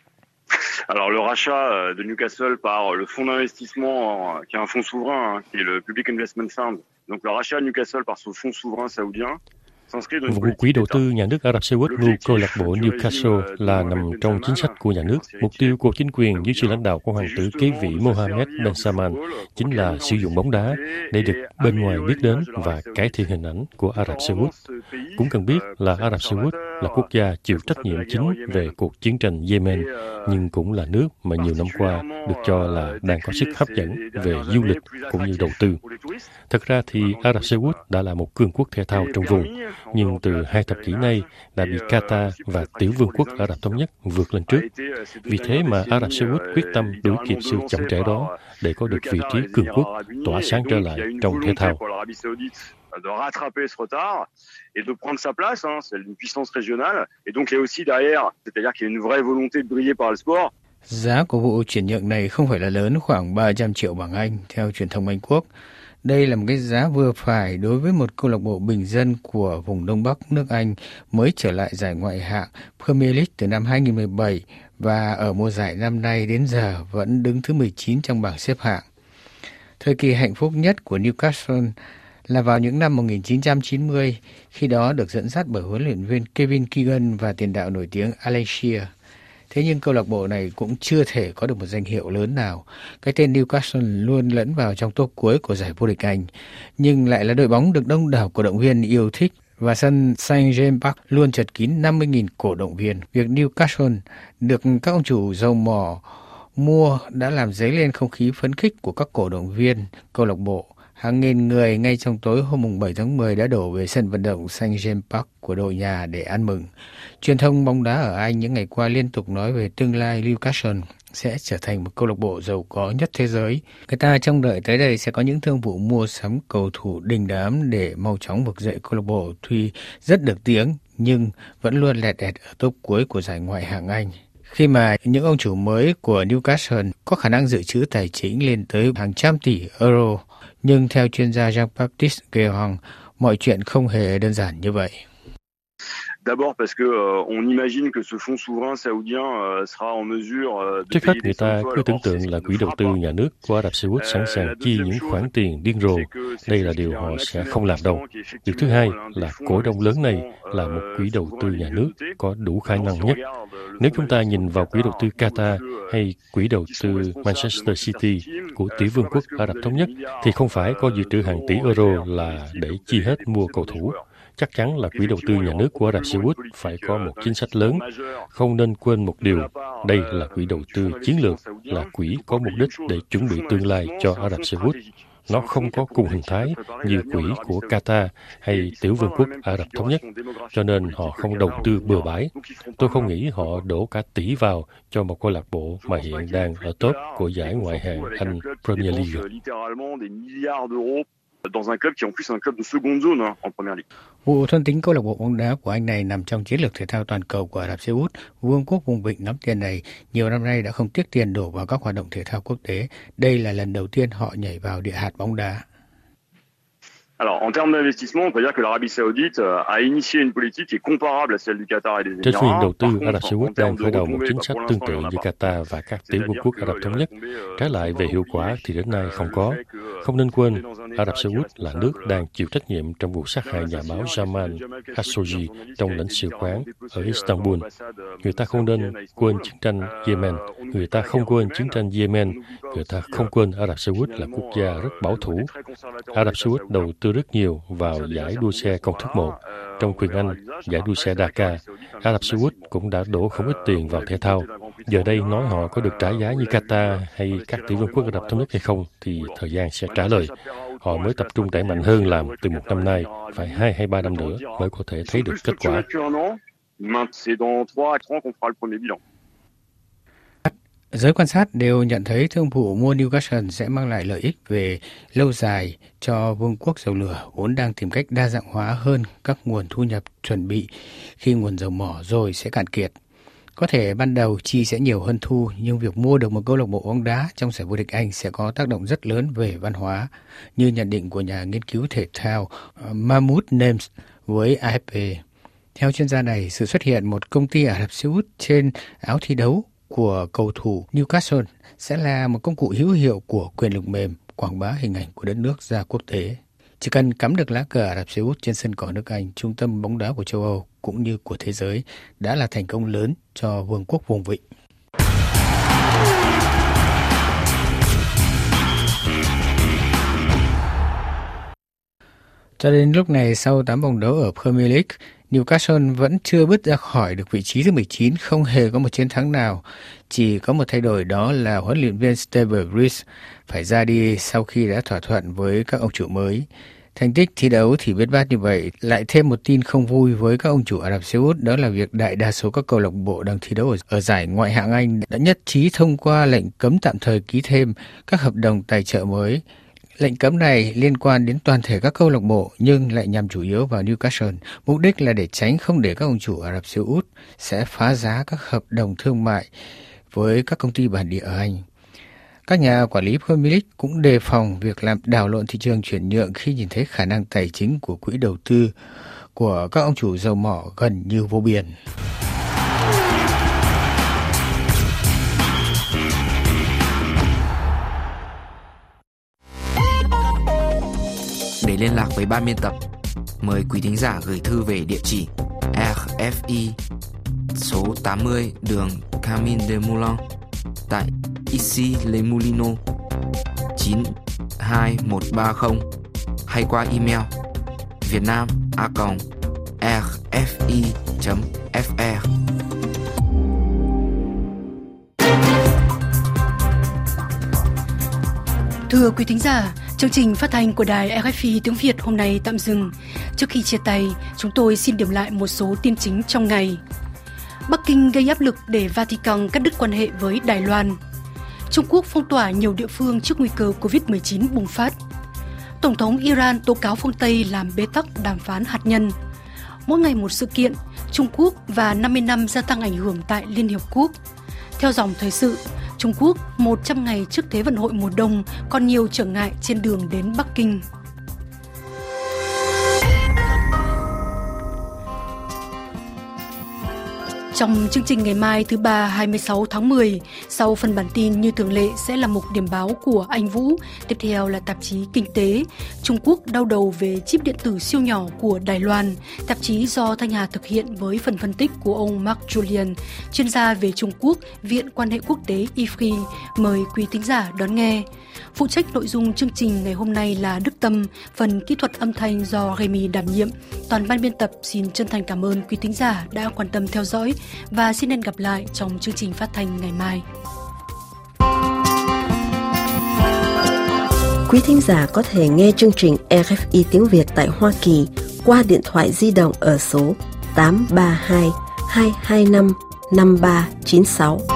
Alors le rachat de Newcastle par le fonds d'investissement qui est un fonds souverain qui est le Public Investment Fund. Donc le rachat de Newcastle par ce fonds souverain saoudien. Vụ quỹ đầu tư nhà nước Ả Rập Xê Út mua câu lạc bộ Newcastle là nằm trong chính sách của nhà nước. Mục tiêu của chính quyền dưới sự lãnh đạo của hoàng tử kế vị Mohammed bin Salman chính là sử dụng bóng đá để được bên ngoài biết đến và cải thiện hình ảnh của Ả Rập Xê Út. Cũng cần biết là Ả Rập Xê Út là quốc gia chịu trách nhiệm chính về cuộc chiến tranh Yemen, nhưng cũng là nước mà nhiều năm qua được cho là đang có sức hấp dẫn về du lịch cũng như đầu tư. Thật ra thì Ả Rập Xê Út đã là một cường quốc thể thao trong vùng, nhưng từ hai thập kỷ nay đã bị Qatar và Tiểu Vương quốc Ả Rập Thống Nhất vượt lên trước. Vì thế mà Ả Rập Xê Út quyết tâm đuổi kịp sự chậm trễ đó để có được vị trí cường quốc tỏa sáng trở lại trong thể thao. De rattraper ce retard et de prendre sa place, hein, c'est une puissance régionale. Et donc il y a aussi derrière, c'est-à-dire qu'il y a une vraie volonté de briller par le sport. Giá của vụ chuyển nhượng này không phải là lớn, khoảng ba trăm triệu bảng Anh theo truyền thông Anh Quốc. Đây là một cái giá vừa phải đối với một câu lạc bộ bình dân của vùng Đông Bắc nước Anh mới trở lại giải ngoại hạng Premier League từ năm hai không một bảy và ở mùa giải năm nay đến giờ vẫn đứng thứ mười chín trong bảng xếp hạng. Thời kỳ hạnh phúc nhất của Newcastle là vào những năm một nghìn chín trăm chín mươi, khi đó được dẫn dắt bởi huấn luyện viên Kevin Keegan và tiền đạo nổi tiếng Alan Shearer. Thế nhưng câu lạc bộ này cũng chưa thể có được một danh hiệu lớn nào. Cái tên Newcastle luôn lẫn vào trong top cuối của giải vô địch Anh, nhưng lại là đội bóng được đông đảo cổ động viên yêu thích và sân Saint James Park luôn chật kín năm mươi nghìn cổ động viên. Việc Newcastle được các ông chủ dầu mỏ mua đã làm dấy lên không khí phấn khích của các cổ động viên câu lạc bộ. Hàng nghìn người ngay trong tối hôm bảy tháng mười đã đổ về sân vận động Saint James Park của đội nhà để ăn mừng. Truyền thông bóng đá ở Anh những ngày qua liên tục nói về tương lai Newcastle sẽ trở thành một câu lạc bộ giàu có nhất thế giới. Người ta trông đợi tới đây sẽ có những thương vụ mua sắm cầu thủ đình đám để mau chóng vực dậy câu lạc bộ tuy rất được tiếng nhưng vẫn luôn lẹt đẹt ở top cuối của giải Ngoại hạng Anh. Khi mà những ông chủ mới của Newcastle có khả năng dự trữ tài chính lên tới hàng trăm tỷ euro, nhưng theo chuyên gia Jean-Baptiste Guérin, mọi chuyện không hề đơn giản như vậy. D'abord parce que euh, on imagine que ce fonds souverain saoudien euh, sera en mesure euh, de Trước hết, payer người des ta sommes cứ folles. tưởng tượng là quỹ đầu tư nhà nước của Ả Rập Xê Út sẵn sàng chi những khoản tiền điên rồ. Đây là điều họ sẽ không làm đâu. Việc thứ hai là cổ đông lớn này là một quỹ đầu tư nhà nước có đủ khả năng nhất. Nếu chúng ta nhìn vào quỹ đầu tư Qatar hay quỹ đầu tư Manchester City của tỷ vương quốc Ả Rập Thống Nhất thì không phải có dự trữ hàng tỷ euro là để chi hết mua cầu thủ. Chắc chắn là quỹ đầu tư nhà nước của Ả Rập Xê Út phải có một chính sách lớn. Không nên quên một điều, đây là quỹ đầu tư chiến lược, là quỹ có mục đích để chuẩn bị tương lai cho Ả Rập Xê Út. Nó không có cùng hình thái như quỹ của Qatar hay tiểu vương quốc Ả Rập Thống Nhất, cho nên họ không đầu tư bừa bãi. Tôi không nghĩ họ đổ cả tỷ vào cho một câu lạc bộ mà hiện đang ở top của giải Ngoại hạng Anh Premier League. Dans un club qui en plus un club de seconde zone en Premier League. Vụ thôn tính câu lạc bộ bóng đá của Anh này nằm trong chiến lược thể thao toàn cầu của Ả Rập Xê Út. Vương quốc vùng vịnh nắm tiền này nhiều năm nay đã không tiếc tiền đổ vào các hoạt động thể thao quốc tế. Đây là lần đầu tiên họ nhảy vào địa hạt bóng đá. Alors, en termes d'investissement, on peut dire que l'Arabie Saoudite a initié une politique qui est comparable à celle du Qatar et des Émirats. Trên phương đầu tư, Ả Rập Xê Út đang khởi đầu một chính sách tương tự như Qatar và các tiểu vương quốc Ả Rập Thống Nhất. Trái lại về hiệu quả thì đến nay không có. Không nên quên, Ả Rập Xê Út là nước đang chịu trách nhiệm trong vụ sát hại nhà báo Jamal Khashoggi trong lãnh sự quán ở Istanbul. Người ta không nên quên chiến tranh Yemen. Người ta không quên chiến tranh Yemen. Người ta không quên Ả Rập Xê Út là quốc gia rất bảo thủ. Ả Rập Xê Út đầu tư rất nhiều vào giải đua xe công thức một. Trong quyền Anh, giải đua xe Dakar, Ả Rập Xê Út cũng đã đổ không ít tiền vào thể thao. Giờ đây nói họ có được trả giá như Qatar hay các tiểu vương quốc Ả Rập Thống Nhất hay không thì thời gian sẽ trả lời. Họ mới tập trung đẩy mạnh hơn làm từ một năm nay, phải hai hay ba năm nữa mới có thể thấy được kết quả. Giới quan sát đều nhận thấy thương vụ mua Newcastle sẽ mang lại lợi ích về lâu dài cho vương quốc dầu lửa, vốn đang tìm cách đa dạng hóa hơn các nguồn thu nhập chuẩn bị khi nguồn dầu mỏ rồi sẽ cạn kiệt. Có thể ban đầu chi sẽ nhiều hơn thu, nhưng việc mua được một câu lạc bộ bóng đá trong giải vô địch Anh sẽ có tác động rất lớn về văn hóa, như nhận định của nhà nghiên cứu thể thao Mahmoud Names với a ép pê. Theo chuyên gia này, sự xuất hiện một công ty Ả Rập Xê Út trên áo thi đấu của cầu thủ Newcastle sẽ là một công cụ hữu hiệu của quyền lực mềm quảng bá hình ảnh của đất nước ra quốc tế. Chỉ cần cắm được lá cờ Ả Rập Xê Út trên sân cỏ nước Anh, trung tâm bóng đá của châu Âu cũng như của thế giới, đã là thành công lớn cho vương quốc vùng vịnh. Cho đến lúc này, sau tám vòng đấu ở Premier League, Newcastle vẫn chưa bước ra khỏi được vị trí thứ mười chín, không hề có một chiến thắng nào. Chỉ có một thay đổi, đó là huấn luyện viên Steve Bruce phải ra đi sau khi đã thỏa thuận với các ông chủ mới. Thành tích thi đấu thì biết bát như vậy, lại thêm một tin không vui với các ông chủ Ả Rập Xê Út, đó là việc đại đa số các câu lạc bộ đang thi đấu ở, ở giải Ngoại hạng Anh đã nhất trí thông qua lệnh cấm tạm thời ký thêm các hợp đồng tài trợ mới. Lệnh cấm này liên quan đến toàn thể các câu lạc bộ nhưng lại nhằm chủ yếu vào Newcastle, mục đích là để tránh không để các ông chủ Ả Rập Xê Út sẽ phá giá các hợp đồng thương mại với các công ty bản địa ở Anh. Các nhà quản lý Premier League cũng đề phòng việc làm đảo lộn thị trường chuyển nhượng khi nhìn thấy khả năng tài chính của quỹ đầu tư của các ông chủ dầu mỏ gần như vô biên. Để liên lạc với ban biên tập, mời quý thính giả gửi thư về địa chỉ R F I số tám mươi đường Camille Desmoulins tại Issy-les-Moulineaux chín hai một ba không hay qua email vietnam a còng r f i chấm f r. Thưa quý thính giả, chương trình phát thanh của đài rờ ép i tiếng Việt hôm nay tạm dừng. Trước khi chia tay, chúng tôi xin điểm lại một số tin chính trong ngày. Bắc Kinh gây áp lực để Vatican cắt đứt quan hệ với Đài Loan. Trung Quốc phong tỏa nhiều địa phương trước nguy cơ covid mười chín bùng phát. Tổng thống Iran tố cáo phương Tây làm bế tắc đàm phán hạt nhân. Mỗi ngày một sự kiện, Trung Quốc và năm mươi năm gia tăng ảnh hưởng tại Liên Hiệp Quốc. Theo dòng thời sự, Trung Quốc một trăm ngày trước Thế vận hội mùa đông còn nhiều trở ngại trên đường đến Bắc Kinh. Trong chương trình ngày mai thứ ba hai mươi sáu tháng mười, sau phần bản tin như thường lệ sẽ là mục điểm báo của Anh Vũ, tiếp theo là tạp chí Kinh tế. Trung Quốc đau đầu về chip điện tử siêu nhỏ của Đài Loan, tạp chí do Thanh Hà thực hiện với phần phân tích của ông Mark Julian, chuyên gia về Trung Quốc, Viện Quan hệ Quốc tế i ép rờ i. Mời quý thính giả đón nghe. Phụ trách nội dung chương trình ngày hôm nay là Đức Tâm, phần kỹ thuật âm thanh do Remy đảm nhiệm. Toàn ban biên tập xin chân thành cảm ơn quý thính giả đã quan tâm theo dõi và xin hẹn gặp lại trong chương trình phát thanh ngày mai. Quý thính giả có thể nghe chương trình rờ ép i tiếng Việt tại Hoa Kỳ qua điện thoại di động ở số tám ba hai hai hai năm năm ba chín sáu.